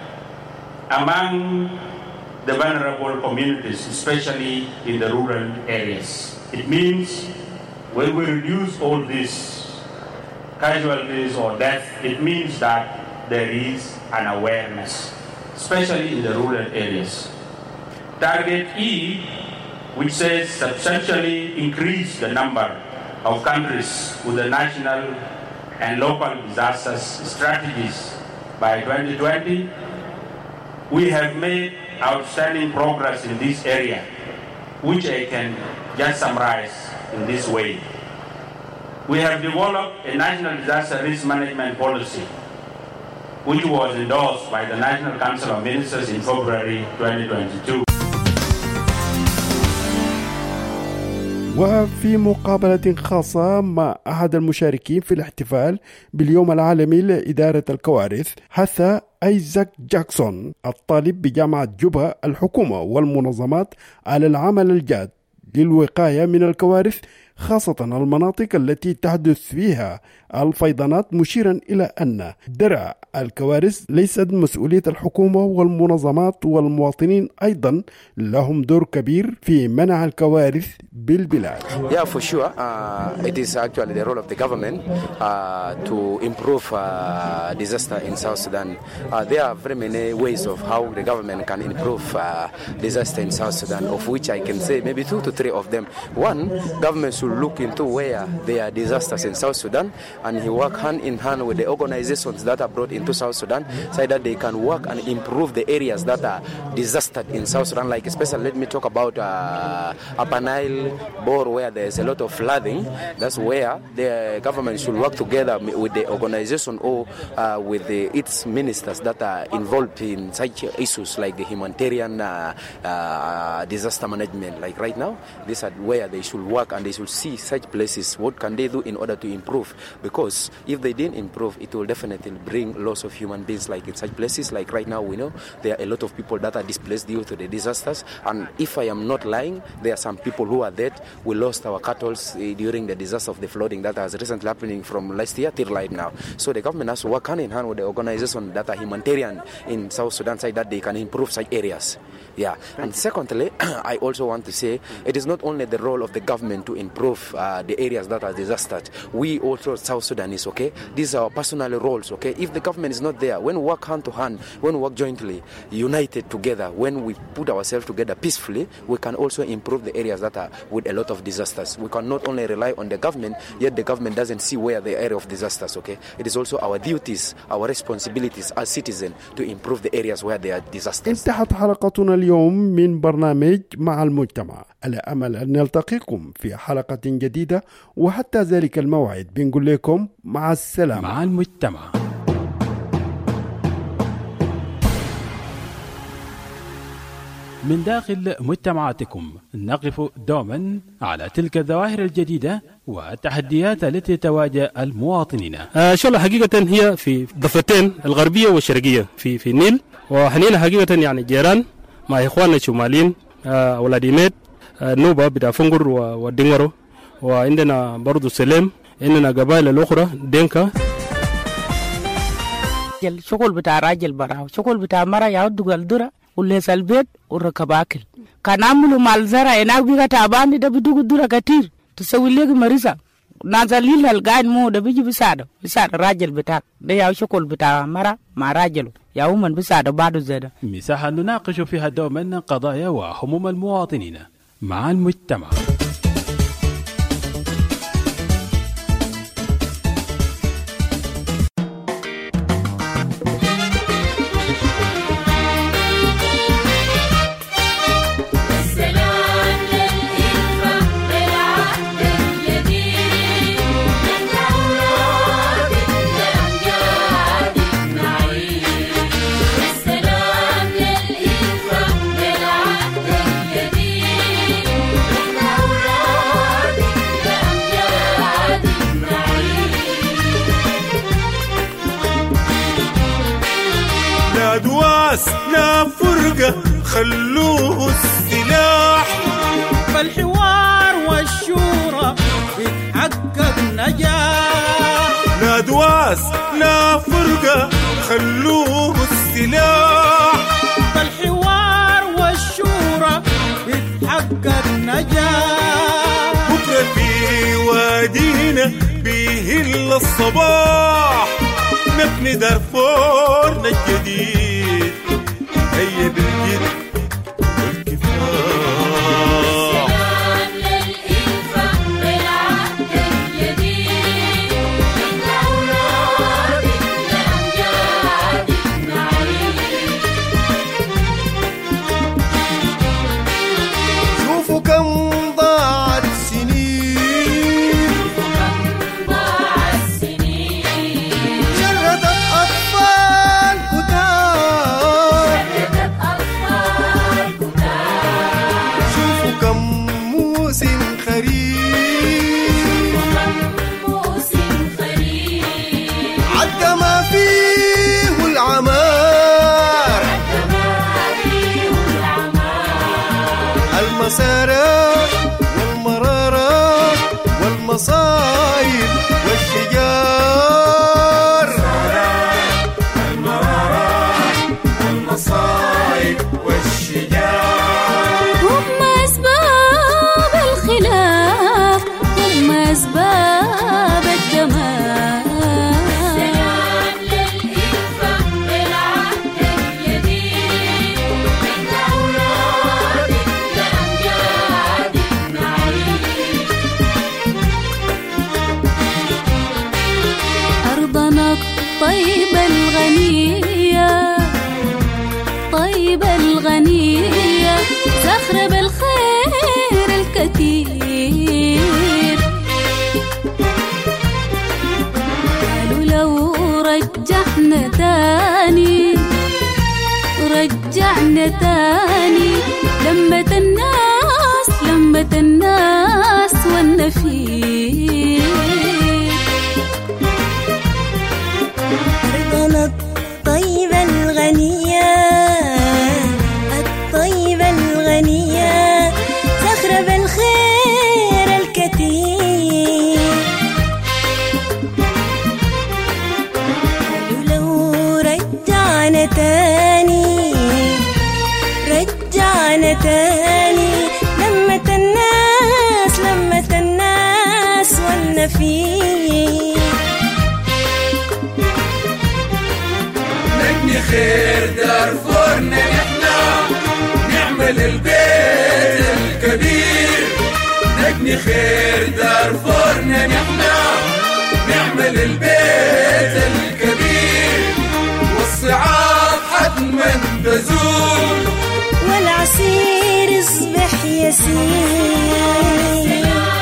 among the vulnerable communities, especially in the rural areas. It means when we reduce all these casualties or deaths, it means that there is an awareness, especially in the rural areas. Target E, which says substantially increase the number of countries with the national and local disasters strategies by 2020, we have made outstanding progress in this area, which I can just summarize in this way. We have developed a national disaster risk management policy, which was endorsed by the National Council of Ministers in February 2022. وفي مقابلة خاصة مع أحد المشاركين في الاحتفال باليوم العالمي لإدارة الكوارث، حث أيزاك جاكسون الطالب بجامعة جوبا الحكومة والمنظمات على العمل الجاد للوقاية من الكوارث، خاصة المناطق التي تحدث فيها الفيضانات، مشيرا إلى أن درع الكوارث ليست مسؤولية الحكومة والمنظمات، والمواطنين أيضا لهم دور كبير في منع الكوارث بالبلاد. Yeah, for sure. It is actually the role of the government to improve disaster in South Sudan. There are very many ways of how the government can improve disaster in South Sudan, of which I can say maybe 2 to 3 of them. One, government should look into where there are disasters in South Sudan, and he work hand in hand with the organizations that are brought into South Sudan so that they can work and improve the areas that are disastered in South Sudan. Like especially, let me talk about Upper Nile, Bor, where there is a lot of flooding. That's where the government should work together with the organization or with its ministers that are involved in such issues like the humanitarian disaster management. Like right now, these are where they should work, and they should see such places. What can they do in order to improve? Because if they didn't improve, it will definitely bring loss of human beings. Like in such places, like right now, we know there are a lot of people that are displaced due to the disasters. And if I am not lying, there are some people who are dead. We lost our cattle during the disaster of the flooding that has recently happening from last year till right now. So the government has to work hand in hand with the organizations that are humanitarian in South Sudan so that they can improve such areas. Yeah. And secondly, I also want to say it is not only the role of the government to improve the areas that are disastered. We also, South South Sudanese, okay? These are our personal roles, okay? If the government is not there, when we work hand to hand, when we work jointly, united together, when we put ourselves together peacefully, we can also improve the areas that are with a lot of disasters. We can not only rely on the government, yet the government doesn't see where the area of disasters, okay? It is also our duties, our responsibilities as citizens to improve the areas where there are disasters. انتهت حلقتنا اليوم من برنامج مع المجتمع، على أمل أن نلتقيكم في حلقة جديدة، وحتى ذلك الموعد بنقول لكم مع السلامة. مع المجتمع. من داخل مجتمعاتكم نقف دوما على تلك الظواهر الجديدة والتحديات التي تواجه المواطنين. شغلة حقيقة هي في ضفتين الغربية والشرقية في النيل، وحنينا حقيقة يعني جيران مع إخواننا الشماليين أولاد إيميت نوبة بتاع فنقر ودينغورو، وعندنا برضو سليم، عندنا قبائل الأخرى دينكا. شغل بتاع راجل براو، شغل بتاع مرة يعود الدرة وليس البيت وركب أكل. كان عملوا مال زرع هناك بيجا تعبان ده بدو الدرة كتير تسوي ليه مريضة نازلين القاعد مو ده بيجي بيساعد راجل بتاعك ده يا شغل بتاع مرة مع راجله يا ومن بيساعد بعده زيادة. مساحة نناقش فيها دوما قضايا وهموم المواطنين مع المجتمع. لا فرقة خلوه السلاح، فالحوار والشورى بتحقق نجاح. لا دواس لا فرقة خلوه السلاح، فالحوار والشورى بتحقق نجاح. بكرة في وادينا بيهل الصباح، نبني دارفورنا الجديد، هيا بالجد والكفاح. السلام للإلفة بالعهد الجديد، من أولادك لأمجادك نعيش. شوفوا كم ضاعت سنين، شردت أطفال كتار، شوفوا كم موسم خريف، عدى ما فيه العمار، المسارات والمرارات والمصايب والشجار، المرارات والمصايب والشجار. هم أسباب الخلاف، هم أسباب الدمار. السلام للإلفة بالعهد الجديد، من أولادك لأمجادك نعيش. أرضنا الطيبة الغنية، طيبة الغنية، زخرة بالخير الكثير. قالوا لو رجعنا تاني، رجعنا تاني لمة الناس، لمة الناس والنفير. أرضنا الطيبة الغنية، الطيبة الغنية، زخرة بالخير الكثير. قالوا لو رجعنا تاني، رجعنا تاني لمة الناس، لمة الناس والنفير. نبني خير دارفورنا نحنا، نعمل البيت الكبير. نبني خير دارفورنا نحنا، نعمل البيت الكبير. والصعاب حتما تزول، والعسير يصبح يسير.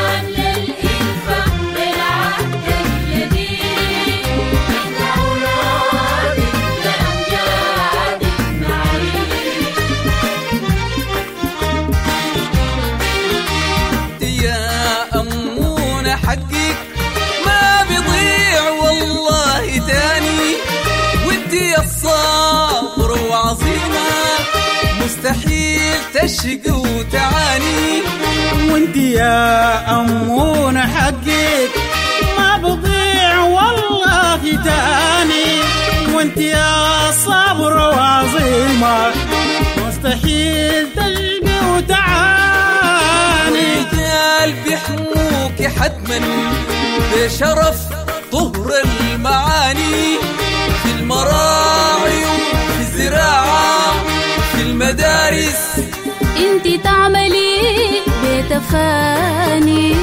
حقك ما بيضيع والله تاني، وانتي الصابرة وعظيمة مستحيل تشقى وتعاني. وانتي يا أمونة حقك ما بيضيع والله تاني، وانتي يا صابرة وعظيمة مستحيل تشقى وتعاني. رجال بيحموك حتما بشرف ظهر المعاني، في المراعي وفي الزراعة في المدارس انتي تعملي بتفاني.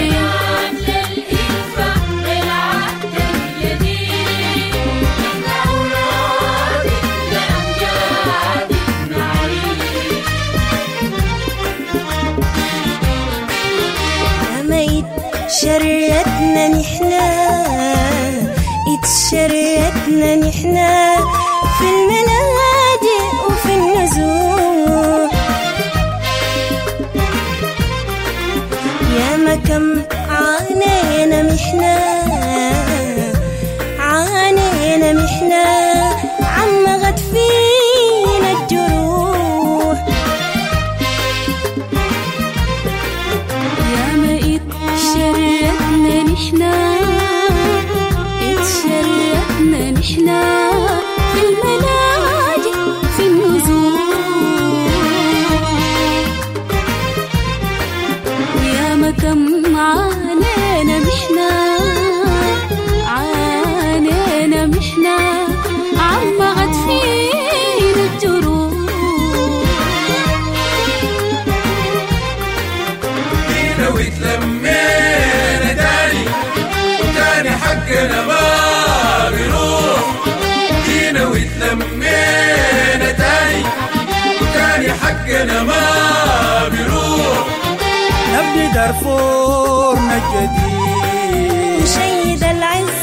شرتنا نحنا، اتشرتنا نحنا في الملاجئ وفي النزوح. يا ما كم عانينا محنا، عانينا محنا عمغت فينا الجروح. يا ما اتشرتنا نحنا، اتشرتنا نحنا في الملاجئ في النزوح. ويا ما كم عانينا محنا، عانينا محنا عمقت فينا الجروح. جينا واتلمينا تاني، وتاني حقنا ما بيروح. جينا واتلمينا تاني، وتاني حقنا ما بيروح. نبني دارفورنا الجديد، نشيد العز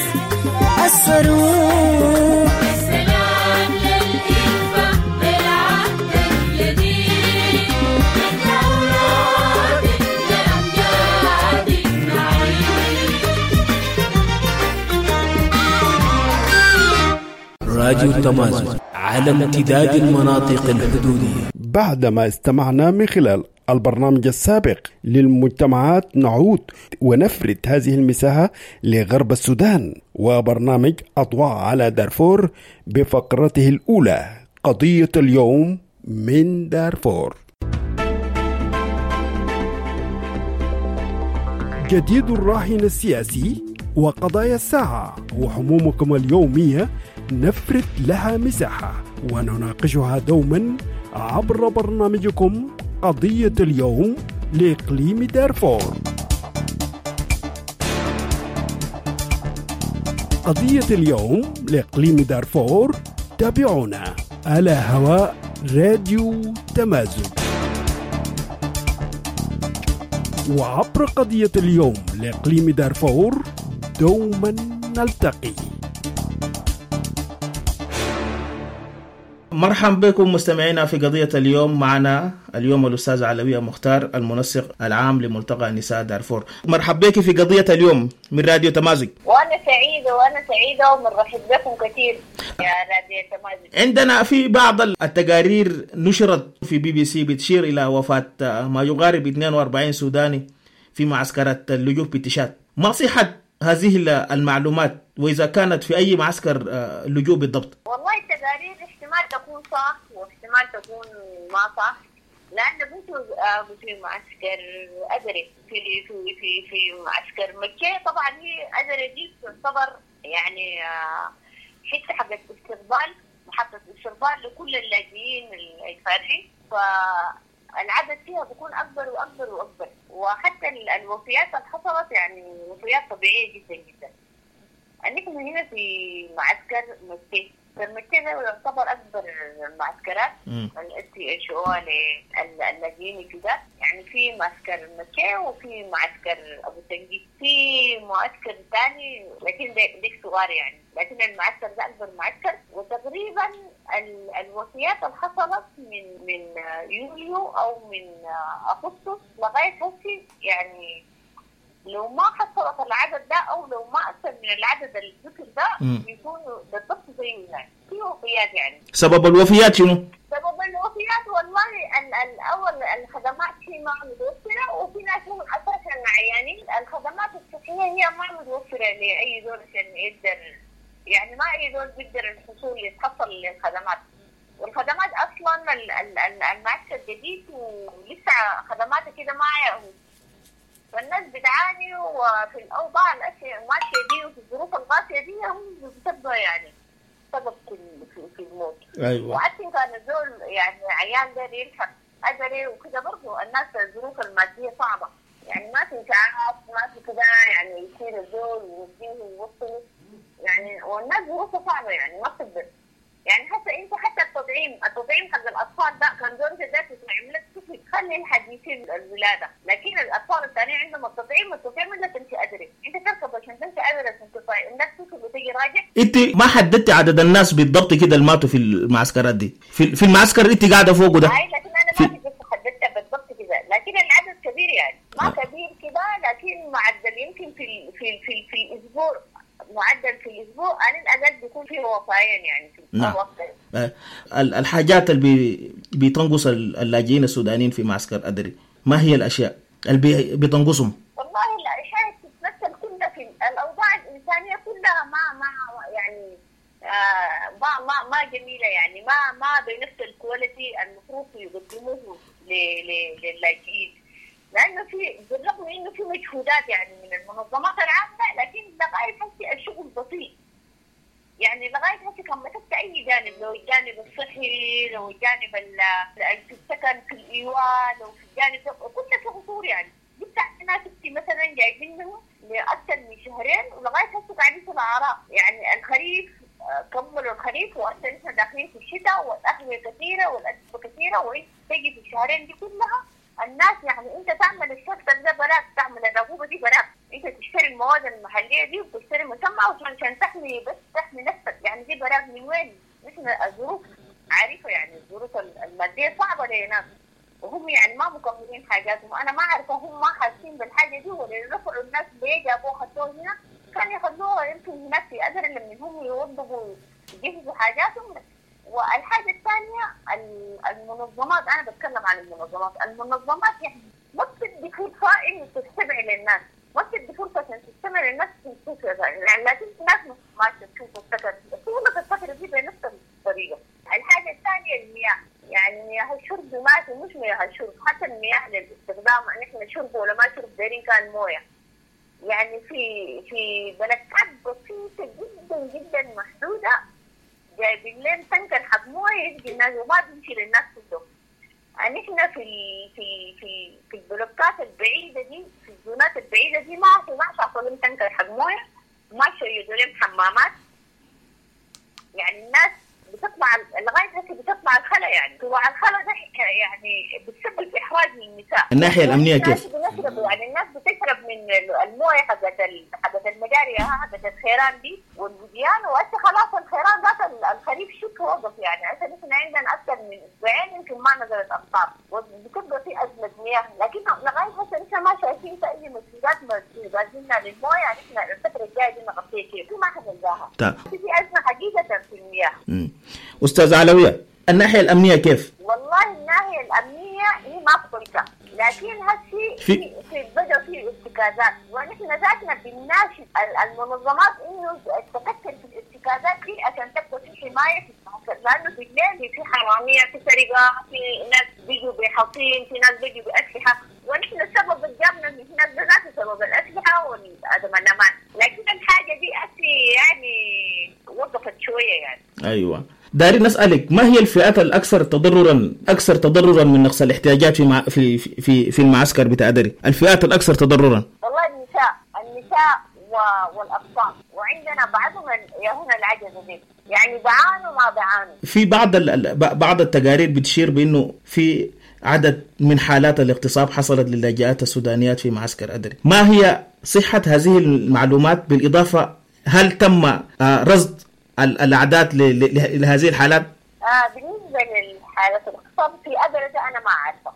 الصاروخ. السلام للإلفة بالعهد الجديد، من أولادك لأمجادك نعيش. راديو التمازن على امتداد المناطق الحدودية. بعدما استمعنا من خلال البرنامج السابق للمجتمعات، نعود ونفرد هذه المساحة لغرب السودان وبرنامج أضواء على دارفور بفقرته الأولى، قضية اليوم من دارفور. جديد الراهن السياسي وقضايا الساعة وهمومكم اليومية نفرد لها مساحة ونناقشها دوما عبر برنامجكم قضية اليوم لإقليم دارفور. قضية اليوم لإقليم دارفور، تابعونا على هواء راديو تمازن، وعبر قضية اليوم لإقليم دارفور دوما نلتقي. مرحبا بكم مستمعينا في قضية اليوم. معنا اليوم الأستاذ علوية مختار، المنسق العام لملتقى نساء دارفور. مرحبا بك في قضية اليوم من راديو تمازن. وأنا سعيدة ومرحب بكم كثير يا راديو تمازن. عندنا في بعض التقارير نشرت في BBC بتشير إلى وفاة ما يقارب 42 سوداني في معسكرات اللجوء بتشاد. ما صحة هذه المعلومات، وإذا كانت في أي معسكر لجوء بالضبط؟ والله التقارير احتمال تكون صح واحتمال تكون ما صح، لأن كنت في معسكر أزري في معسكر مكة. طبعا هي أزري دي تعتبر يعني حتة حقت استقبال محطة الشربان لكل اللاجئين الفاتحين، فالعدد فيها بيكون أكبر وأكبر وأكبر. وحتى الوفيات اللي حصلت يعني وفيات طبيعية جدا جدا. نحن هنا في معسكر مكي، فالمكي ده يعتبر أكبر المعسكرات SCHO للاجئين كده. يعني في معسكر مكي وفي معسكر أبو تنجي، في معسكر ثاني لكن ديك صغار يعني، لكن المعسكر ده أكبر معسكر. وتقريبا الوفيات اللي حصلت من يوليو أو من أغسطس لغاية هسي يعني لو ما حصلت العدد ده او لو ما اكثر من العدد الذكر ده بيكونوا بالضبط زي هناك في وفيات. يعني سبب الوفيات شنو؟ سبب الوفيات والله الاول الخدمات في ما متوفره، وفي ناس هم اساسا عيانين. الخدمات الصحيه هي ما متوفره لاي زول عشان يقدر، يعني ما اي زول بيقدر الحصول يتحصل للخدمات. والخدمات اصلا المعسكر جديد ولسه خدماته كده ما، فالناس بتعاني. وفي الأوضاع الأشياء ماشية دي وفي الظروف القاسية دي هم بتبقى يعني سبب في الموت. أيوة. وعشان كان الزول يعني عيان ده يلحق أجري وكده برضه الناس الظروف المادية صعبة، يعني ما في إسعاف ما في كده يعني يصير الزول ويجيه ويوصل يعني، والناس ظروفها صعبة يعني ما بتقدر. يعني حتى التطعيم حق الاطفال ده كان زوجة ده تطعم لك طفل تخلي الحديثين الولاده، لكن الاطفال الثانيين عندهم التطعيم اللي تمشي ادري انت تركب عشان تمشي ادري عشان تطعم الناس تشوف وتيجي راجع. انت ما حددتي عدد الناس بالضبط كده اللي ماتوا في المعسكرات دي في المعسكر اللي انت قاعده فوقه ده؟ لكن انا ما حددتها بالضبط كده، لكن العدد كبير يعني ما كبير كده، لكن معدل يمكن في الاسبوع، معدل في الاسبوع على الاقل بيكون فيه وفيين يعني في الوقت. الحاجات اللي بتنقص اللاجئين السودانيين في معسكر أدري ما هي الاشياء اللي بتنقصهم؟ والله الاشياء تتمثل كلها في الاوضاع الانسانيه كلها ما يعني ما جميله يعني ما بنفس الكواليتي المفروض يقدموه للاجئين، لانه بالرغم انه في مجهودات يعني من المنظمات العامه، لكن لغايه هسه الشغل بطيء. يعني لغايه هسه كان مسكت اي جانب، لو الجانب الصحي، لو الجانب في السكن، في الايواء، لو في الجانب كله في قصور. يعني جبت ناس مثلا جايبينهم لاكثر من شهرين ولغايه هسه قاعدين في الاعراض. يعني الخريف كملوا الخريف وهسه احنا داخلين في الشتاء والاهويه كثيره والاسبوع كثيره، وتجي في الشهرين دي كلها الناس يعني انت تعمل الشكل ده براك، تعمل الرغوبه دي براك، انت تشتري المواد المحليه دي وتشتري مسمى عشان تحمي نفسك. يعني دي براك من وين؟ نحن الظروف عارفه يعني الظروف الماديه صعبه لنا، وهم يعني ما مكملين حاجاتهم. انا ما عارفه هم ما حاسين بالحاجه دي ولا رفعوا الناس ليه جابوه خدوه هنا، كان يخلوها يمكن هناك في أدرى لما هم يوضبوا يجهزوا حاجاتهم. والحاجة الثانية المنظمات، أنا بتكلم عن المنظمات يعني ما بتدي فرصة إنه تستمع للناس، ما بتدي فرصة إنه تستمع للناس يعني لكن الناس ما تشوف السكر، سهولة السكر دي بنفس الطريقة. الحاجة الثانية المياه، يعني مياه الشرب ما مش مياه الشرب، حتى المياه للاستخدام نحن شرب ولا ما شرب دايرين كان موية. يعني في بلدات بسيطة جدا جدا محدودة جايبين لهم تنكر حق مويه يجي الناس وما بيمشي للناس كلهم. يعني احنا في البلوكات البعيده دي، في الزونات البعيده دي ما حصل لهم تنكر حق مويه، ما شيدوا لهم حمامات. يعني الناس بتطلع لغايه هسه بتطلع الخلا، يعني طلوع الخلا ده يعني بتسبب احراج للنساء. الناحيه الامنيه كيف؟ يعني الناس بتشرب من المويه حقت المجاري حقت الخيران دي والوديان، وهسه خلاص الخيران ذات الخريف شبه وقف. يعني هسه نحن عندنا اكثر من اسبوعين يمكن ما نزلت امطار وبتبقى في ازمه مياه، لكن لغايه هسه نحن ما شايفين اي مسؤوليات جاهزين للمويه. يعني احنا الفتره الجايه دي نغطيها كيف؟ ما حنلقاها. في ازمه حقيقه في المياه. استاذ علويه، الناحيه الامنيه كيف؟ والله الناحيه الامنيه هي ما بطلتها، لكن هالشيء في بدأ فيه ارتكازات، ونحن ذاتنا بنناشد المنظمات انه تكثر في الارتكازات دي عشان تبقى في حمايه في المعسكر، لانه بالليل في حراميه، في سرقه، في ناس بيجوا بحصين، في ناس بيجوا باسلحه، ونحن السبب اللي جابنا من هناك ذاته سبب الاسلحه وعدم الامان. لكن الحاجه دي يعني وقفت شويه يعني. ايوه. داري نسألك ما هي الفئات الأكثر تضررا من نقص الاحتياجات في المعسكر بتاع أدري؟ الفئات الأكثر تضررا. والله النساء والأطفال، وعندنا بعضهم هنا العجز دي، يعني بيعانوا ما بيعانوا. في بعض التقارير بتشير بأنه في عدد من حالات الاغتصاب حصلت للاجئات السودانيات في معسكر أدري. ما هي صحة هذه المعلومات؟ بالإضافة هل تم رصد الأعداد لهذه الحالات؟ بالنسبة للحالات الاغتصاب في أدري ده أنا ما عارفة.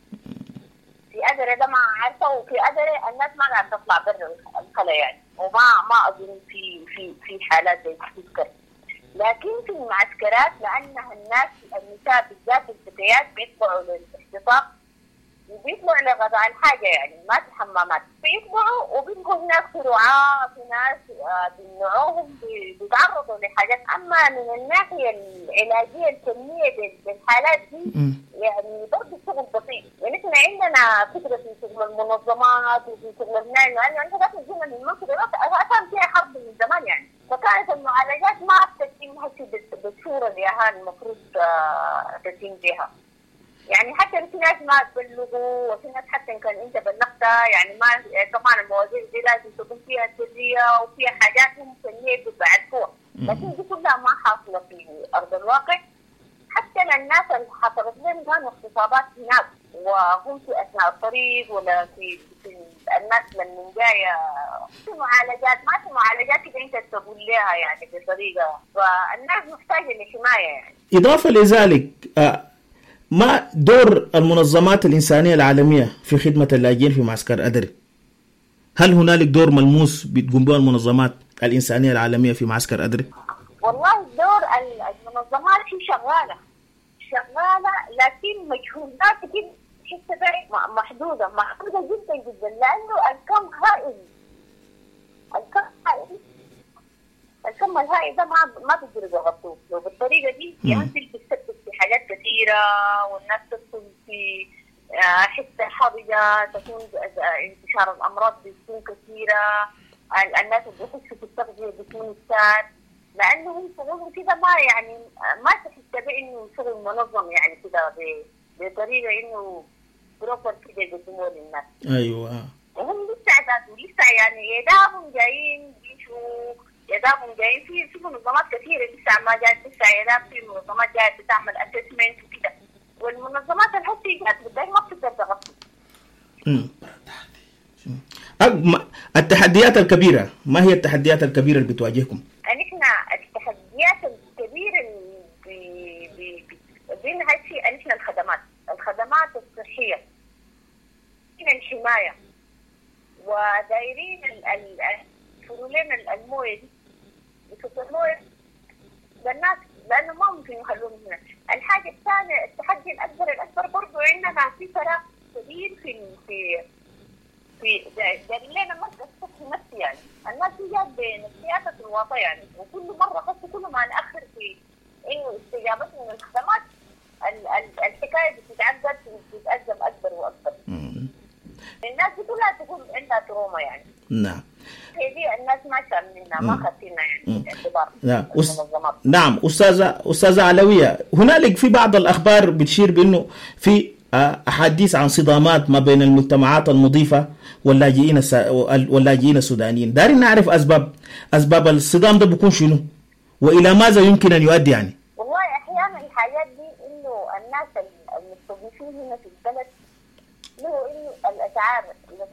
وفي أدري الناس ما قاعدة تطلع برا الخلا يعني، وما أظن في حالات زي تذكر. لكن في المعسكرات لأنها النساء بالذات الفتيات بيطلعوا للاحتطاب وبيطلعوا لغضاء الحاجة، يعني ما في حمامات، بيطلعوا وبيبقوا هناك في رعاة، في ناس بيمنعوهم، بيتعرضوا لحاجات. أما من الناحية العلاجية الفنية بالحالات دي يعني برضه الشغل بسيط. يعني احنا عندنا فكرة في شغل المنظمات وفي شغل الناس، لأنه أنت ذات الزمن من المنطقة أصلا فيها حرب من زمان يعني، فكانت المعالجات ما بتتم هسي بالصورة اللي هان المفروض تتم بها. يعني حتى في ناس ما تبلغوا، وفي ناس حتى إن كان أنت بلغتها يعني ما طبعا المواضيع دي لازم تكون فيها سرية وفيها حاجات ممكن يعرفوها، لكن دي كلها ما حاصلة في أرض الواقع. حتى الناس اللي حصلت لهم كانوا اغتصابات هناك وهم في أثناء الطريق ولا في الناس من جاية في معالجات، ما في معالجات كده أنت تقول لها يعني بطريقة، فالناس محتاجة لحماية يعني. إضافة لذلك ما دور المنظمات الإنسانية العالمية في خدمة اللاجئين في معسكر أدري؟ هل هنالك دور ملموس بتقوم به المنظمات الإنسانية العالمية في معسكر أدري؟ والله دور المنظمات شغالة لكن مجهودات كده محدودة جدا جدا، لأنه الكم هائل. الكم الهائل ده ما بيقدروا يغطوه، لو بالطريقة دي يعني بتسبب في حاجات كثيرة، والناس تدخل في حتة حرجة، تكون انتشار الأمراض بتكون كثيرة، الناس اللي بيخشوا في التغذية بيكون كثار، لأنه هم شغلهم كده ما تحس بأنه شغل منظم يعني كده بطريقة إنه بروبر كده يقدموه للناس. أيوة. وهم لسه يعني يدابهم جايين يدابهم جايين في منظمات كثيرة لسه ما جات، لسه يداب في منظمات جاية بتعمل أسسمنت وكده، والمنظمات الحسي جات بداية ما بتقدر تغطي. التحديات الكبيرة، ما هي التحديات الكبيرة اللي بتواجهكم؟ نحن التحديات الكبيرة بين هالشيء نحن الخدمات الصحية، نحن الحماية، ودايرين فلولين الموية دي الموية للناس، لأنه ما ممكن يخلوهم هنا. الحاجة الثانية التحدي الأكبر برضو عندنا في فراغ كبير في دايرين لنا مركز صحي نفسي، يعني الناس جات بنفسيات الواطة يعني، وكل مرة كل ما نأخر في إنه استجابتنا من الخدمات الحكاية بتتأزم أكبر وأكبر. الناس دي كلها تقول عندها تروما يعني. نعم. هي دي الناس ما شاملنا ما خدتنا يعني اعتبار. نعم. أستاذة علوية، هنالك في بعض الأخبار بتشير بأنه في أحاديث عن صدامات ما بين المجتمعات المضيفة واللاجئين السودانيين. دارين نعرف أسباب الصدام ده بيكون شنو وإلى ماذا يمكن أن يؤدي يعني؟ والله أحيانا الحاجات دي إنه الناس المستضيفين هنا في البلد له إنه أسعار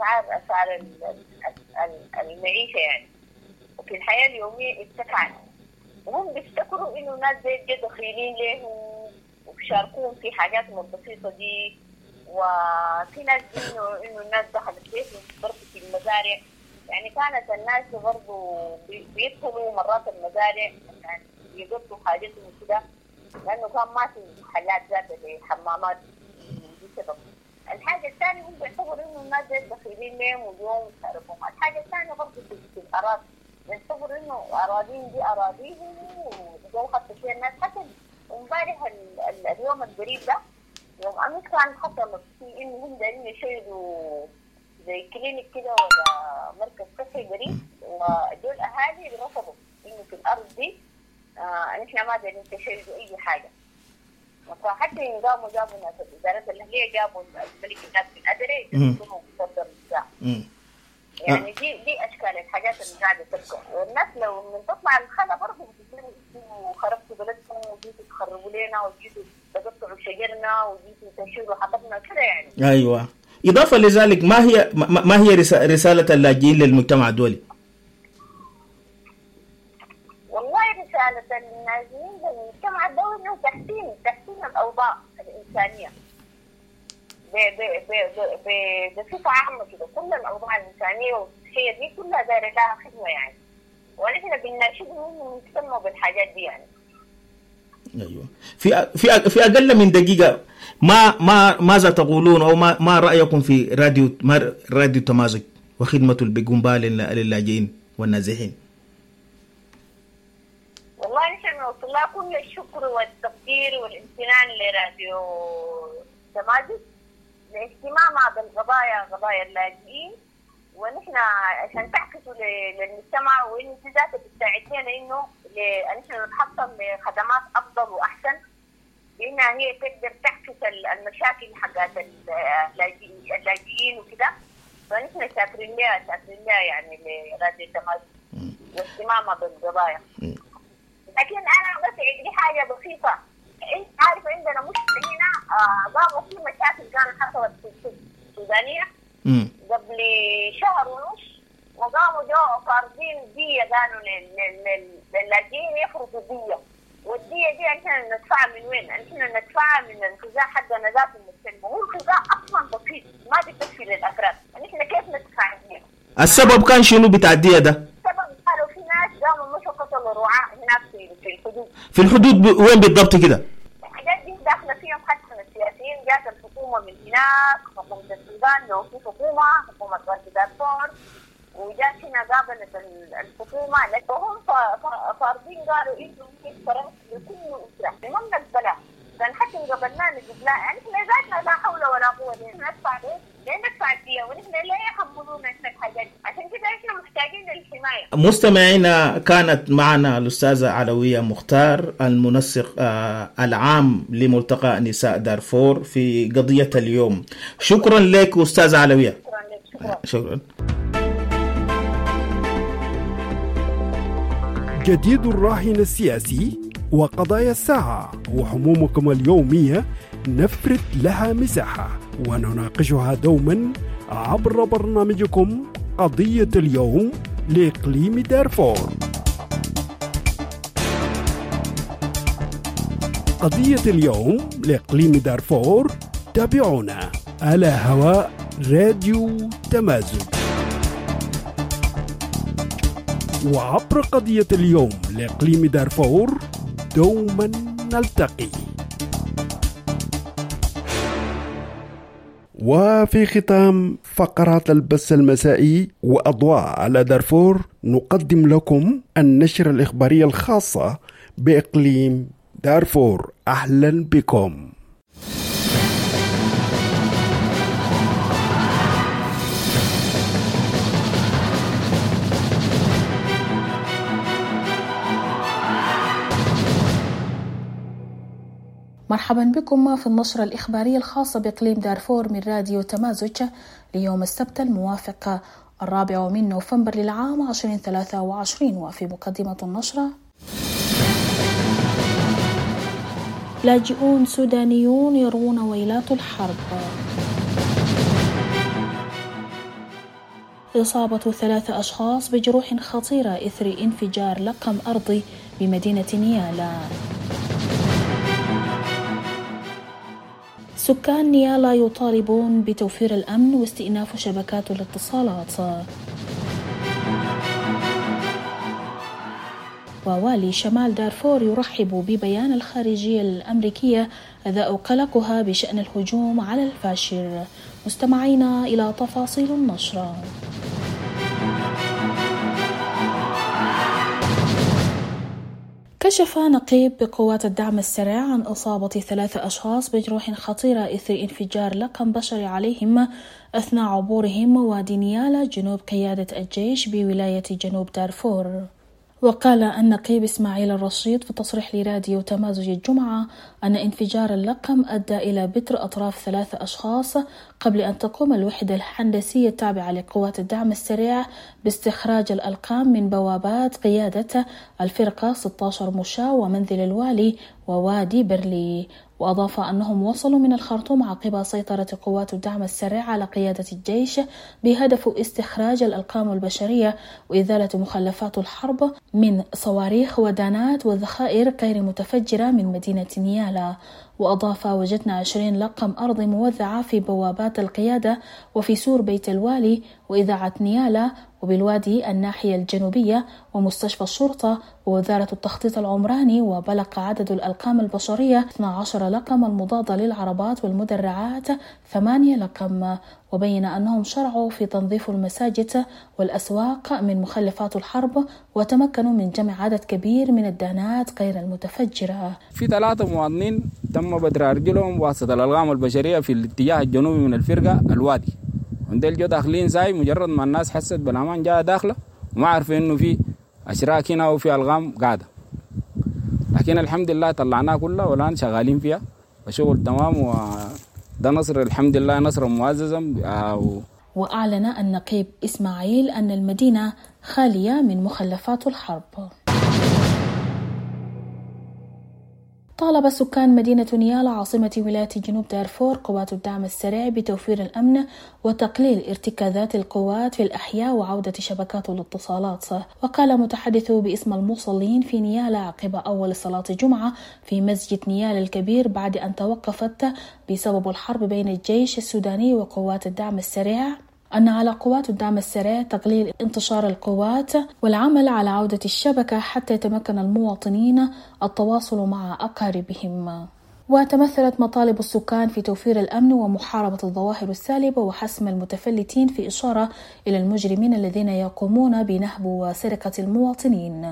المعيشة يعني وفي الحياة اليومية ارتفعت، وهم بيفتكروا إنه الناس زي دخيلين لهم وبيشاركون في حاجاتهم البسيطة دي، وفي ناس إنه الناس دخلت بيتهم برضه في المزارع، يعني كانت الناس برضه بيدخلوا مرات المزارع يعني يقضوا حاجتهم كده، لأنه كان ما في محلات ذات حمامات بسبب. الحاجة الثانية هم بيعتبروا إنه الناس دخيلين لهم واليوم يشاركهم. الحاجة الثانية برضه في الأراضي، بيعتبروا إنه أراضيهم دي أراضيهم وجو حتى فيها الناس. حتى امبارح اليوم القريب ده يوم أمس كان حصل في إنه هم دايرين يشيلوا زي كلينيك كده ولا مركز صحي قريب، ودول أهالي رفضوا إنه في الأرض دي نحن ما قادرين نتشيدوا أي حاجة. فحتى إن جابوا ناس الإدارات الأهلية جابوا الملك الناس في الأدري يكونوا مصدر النزاع. يعني دي أشكال الحاجات اللي قاعدة تبقى. والناس لو من تطلع الخلا برضه بتجيبوا خربتوا بلدكم وجيتوا تخربوا لنا وجيتوا تقطعوا شجرنا وجيتوا تشيلوا حطبنا كده يعني. أيوة. إضافة لذلك ما هي رسالة اللاجئين للمجتمع الدولي؟ والله رسالة اللاجئين للمجتمع الدولي إنه تحسين الأوضاع الإنسانية بصفة عامة كده. كل الأوضاع الإنسانية والصحية دي كلها دايرة لها خدمة يعني. ونحن بنناشدهم إنهم يهتموا بالحاجات دي يعني. أيوة. في أقل من دقيقة ماذا تقولون أو ما رأيكم في راديو تمازج وخدمته اللي بيقوم بها للاجئين والنازحين؟ والله نحن نوصل لها كل الشكر والتقدير والامتنان لراديو تمازج لاهتمامها قضايا اللاجئين. ونحن عشان تعكسوا للمجتمع وإن ذاته بتساعدنا إنه نحن نتحصل لخدمات أفضل وأحسن، لأنها هي تقدر تعكس المشاكل حقات اللاجئين وكده. فنحن شاكرين لها يعني لراديو تمازج واهتمامها بالقضايا. لكن أنا بس عندي حاجة بسيطة. أنت عارف عندنا مشكلة هنا قاموا في مشاكل كانت حصلت في السودانية قبل شهر ونص، وقاموا جاءوا فارضين دية قالوا للاجئين يفرضوا دية، والدية دي عشان ندفعها من وين؟ عشان ندفعها من الخزاء حقنا ذات المستلمة. هو الخزاء أصلا بسيط ما بيكفي للأفراد، نحن كيف ندفع الدية؟ السبب كان شنو بتاع الدية ده؟ السبب قالوا في ناس قاموا مشوا قتلوا رعاة هناك في الحدود. في الحدود وين بالضبط كده؟ الحاجات دي داخلة فيهم حتى السياسيين. جات الحكومة من هناك، حكومة السودان لو في حكومة غرب دارفور، وجات هنا قابلت الحكومة وهم فارضين قالوا إنتوا فرنسا لكل أسرة لمن البلاء كان حتى قبلنا نجيب لها يعني إحنا ذاتنا لا حول ولا قوة ندفع ليه ندفع الدية ونحن لا يحملونا إحنا الحاجات. عشان كده إحنا محتاجين للحماية. مستمعينا، كانت معنا الأستاذة علوية مختار المنسق العام لملتقى نساء دارفور في قضية اليوم. شكرا لك أستاذة علوية. شكرا. جديد الراهن السياسي وقضايا الساعة وهمومكم اليومية نفرد لها مساحة ونناقشها دوما عبر برنامجكم قضية اليوم لإقليم دارفور. قضية اليوم لإقليم دارفور تابعونا على هواء راديو تمازج، وعبر قضية اليوم لإقليم دارفور دوما نلتقي. وفي ختام فقرات البث المسائي وأضواء على دارفور نقدم لكم النشرة الإخبارية الخاصة بإقليم دارفور. أهلا بكم. مرحبا بكم في النشرة الإخبارية الخاصة بإقليم دارفور من راديو تمازج ليوم السبت الموافق 4 نوفمبر للعام 2023. وفي مقدمة النشرة: لاجئون سودانيون يرون ويلات الحرب. إصابة 3 أشخاص بجروح خطيرة إثر انفجار لقم أرضي بمدينة نيالا. سكان نيالا يطالبون بتوفير الأمن واستئناف شبكات الاتصالات. ووالي شمال دارفور يرحب ببيان الخارجية الأمريكية أذاء قلقها بشأن الهجوم على الفاشر. مستمعينا إلى تفاصيل النشرة. كشف نقيب بقوات الدعم السريع عن إصابة 3 أشخاص بجروح خطيرة إثر انفجار لقم بشري عليهم أثناء عبورهم وادي نيالا جنوب قيادة الجيش بولاية جنوب دارفور. وقال النقيب إسماعيل الرشيد في تصريح لراديو تمازج الجمعة أن انفجار اللقم أدى إلى بتر أطراف 3 أشخاص قبل أن تقوم الوحدة الهندسية التابعة لقوات الدعم السريع باستخراج الألقام من بوابات قيادة الفرقة 16 مشاة ومنزل الوالي ووادي برلي. وأضاف أنهم وصلوا من الخرطوم عقب سيطرة قوات الدعم السريع على قيادة الجيش بهدف استخراج الألقام البشرية وإزالة مخلفات الحرب من صواريخ ودانات وذخائر غير متفجرة من مدينة نيالا. وأضاف وجدنا 20 لقم أرض موزعة في بوابات القيادة وفي سور بيت الوالي وإذاعة نيالا وبالوادي الناحية الجنوبية ومستشفى الشرطة ووزارة التخطيط العمراني. وبلغ عدد الألقام البشرية 12 لقم المضادة للعربات والمدرعات 8 لقم. وبين أنهم شرعوا في تنظيف المساجد والأسواق من مخلفات الحرب وتمكنوا من جمع عدد كبير من الدانات غير المتفجرة. في 3 مواطنين تم بدر أرجلهم واسطة الألغام البشرية في الاتجاه الجنوبي من الفرقة الوادي. عندهم جو داخلين زي مجرد ما الناس حست بالأمان جاء داخله وما عارفين إنه في أشراك هنا وفي ألغام قاعدة، لكن الحمد لله طلعناها كلها والآن شغالين فيها وشغل تمام، وده نصر الحمد لله نصر معززا. وأعلن النقيب إسماعيل أن المدينة خالية من مخلفات الحرب. طالب سكان مدينة نيالا عاصمة ولاية جنوب دارفور قوات الدعم السريع بتوفير الأمن وتقليل ارتكازات القوات في الأحياء وعودة شبكات الاتصالات. وقال متحدث باسم المصلين في نيالا عقب أول صلاة جمعة في مسجد نيالا الكبير بعد أن توقفت بسبب الحرب بين الجيش السوداني وقوات الدعم السريع أن على قوات الدعم السريع تقليل انتشار القوات والعمل على عودة الشبكة حتى يتمكن المواطنين التواصل مع أقاربهم. وتمثلت مطالب السكان في توفير الأمن ومحاربة الظواهر السالبة وحسم المتفلتين في إشارة إلى المجرمين الذين يقومون بنهب وسرقة المواطنين.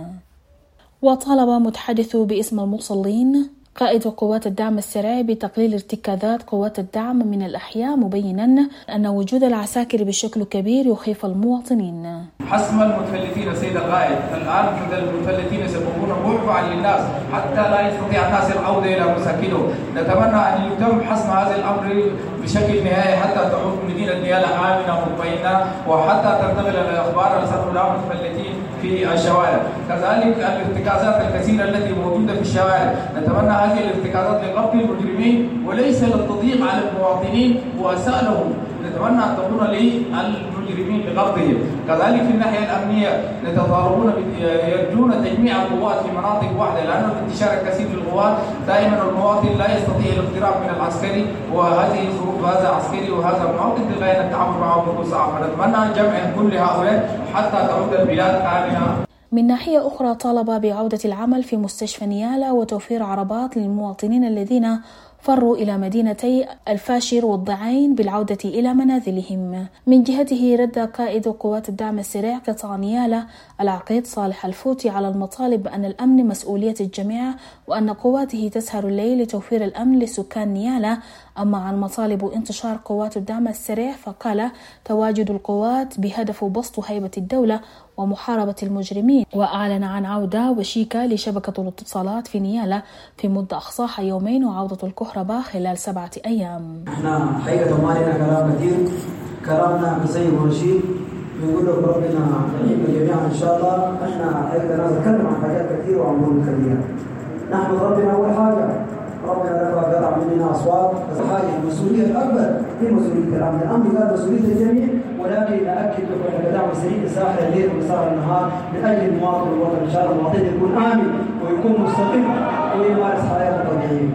وطالب متحدث باسم المصلين قائد قوات الدعم السريع بتقليل ارتكازات قوات الدعم من الأحياء مبينا أن وجود العساكر بشكل كبير يخيف المواطنين. حسم المتفلتين سيد القائد، الآن المتفلتين سيكونون بعبعا للناس حتى لا يستطيع الناس العودة إلى مساكنهم. نتمنى أن يتم حسم هذا الأمر بشكل نهائي حتى تعود مدينة نيالا آمنة مطمئنة وحتى تنتقل الأخبار لصرف المتفلتين في الشوارع. كذلك الارتكازات الكثيرة التي موجودة في الشوارع نتمنى هذه الارتكازات لقبض المجرمين وليس للتضييق على المواطنين وأسألهم، نتمنى أن تكون للمجرمين بقبضهم. كذلك في الناحية الأمنية نتطالبون يرجون تجميع القوات في مناطق واحدة، لأن الانتشار الكثير للقوات دائما المواطن لا يستطيع الاقتراب من العسكري، وهذه ظروف هذا عسكري وهذا مواطن لغاية التعامل معه بكل صعب. فنتمنى جمع كل هؤلاء حتى تعود البلاد آمنة. من ناحية أخرى طالب بعودة العمل في مستشفى نيالا وتوفير عربات للمواطنين الذين فروا إلى مدينتي الفاشر والضعين بالعودة إلى منازلهم. من جهته رد قائد قوات الدعم السريع قطاع نيالا العقيد صالح الفوتي على المطالب بأن الأمن مسؤولية الجميع وأن قواته تسهر الليل لتوفير الأمن لسكان نيالا. أما عن مطالب انتشار قوات الدعم السريع فقال تواجد القوات بهدف بسط هيبة الدولة ومحاربة المجرمين. وأعلن عن عودة وشيكة لشبكة الاتصالات في نيالا في مدة أقصاها 2 يوم وعودة الكهرباء خلال 7 أيام. احنا حقيقة ما لنا كلام كثير، كلامنا بزي ورشيد بنقول له ربنا يعيننا جميعا إن شاء الله. احنا حقيقة ناس نتكلم عن حاجات كثير وأمور كثيرة. نحمد ربنا أول حاجة، ربنا رفع قطع مننا أصوات، بس حاجة المسؤولية الأكبر هي مسؤولية الأمن. الأمن قال مسؤولية الجميع، ولكن نأكد لكم أن دعم السريع ساحر الليل وساحر النهار من أجل المواطن والوطن. إن شاء الله المواطن يكون آمن ويكون مستقيم ويمارس حياته طبيعية.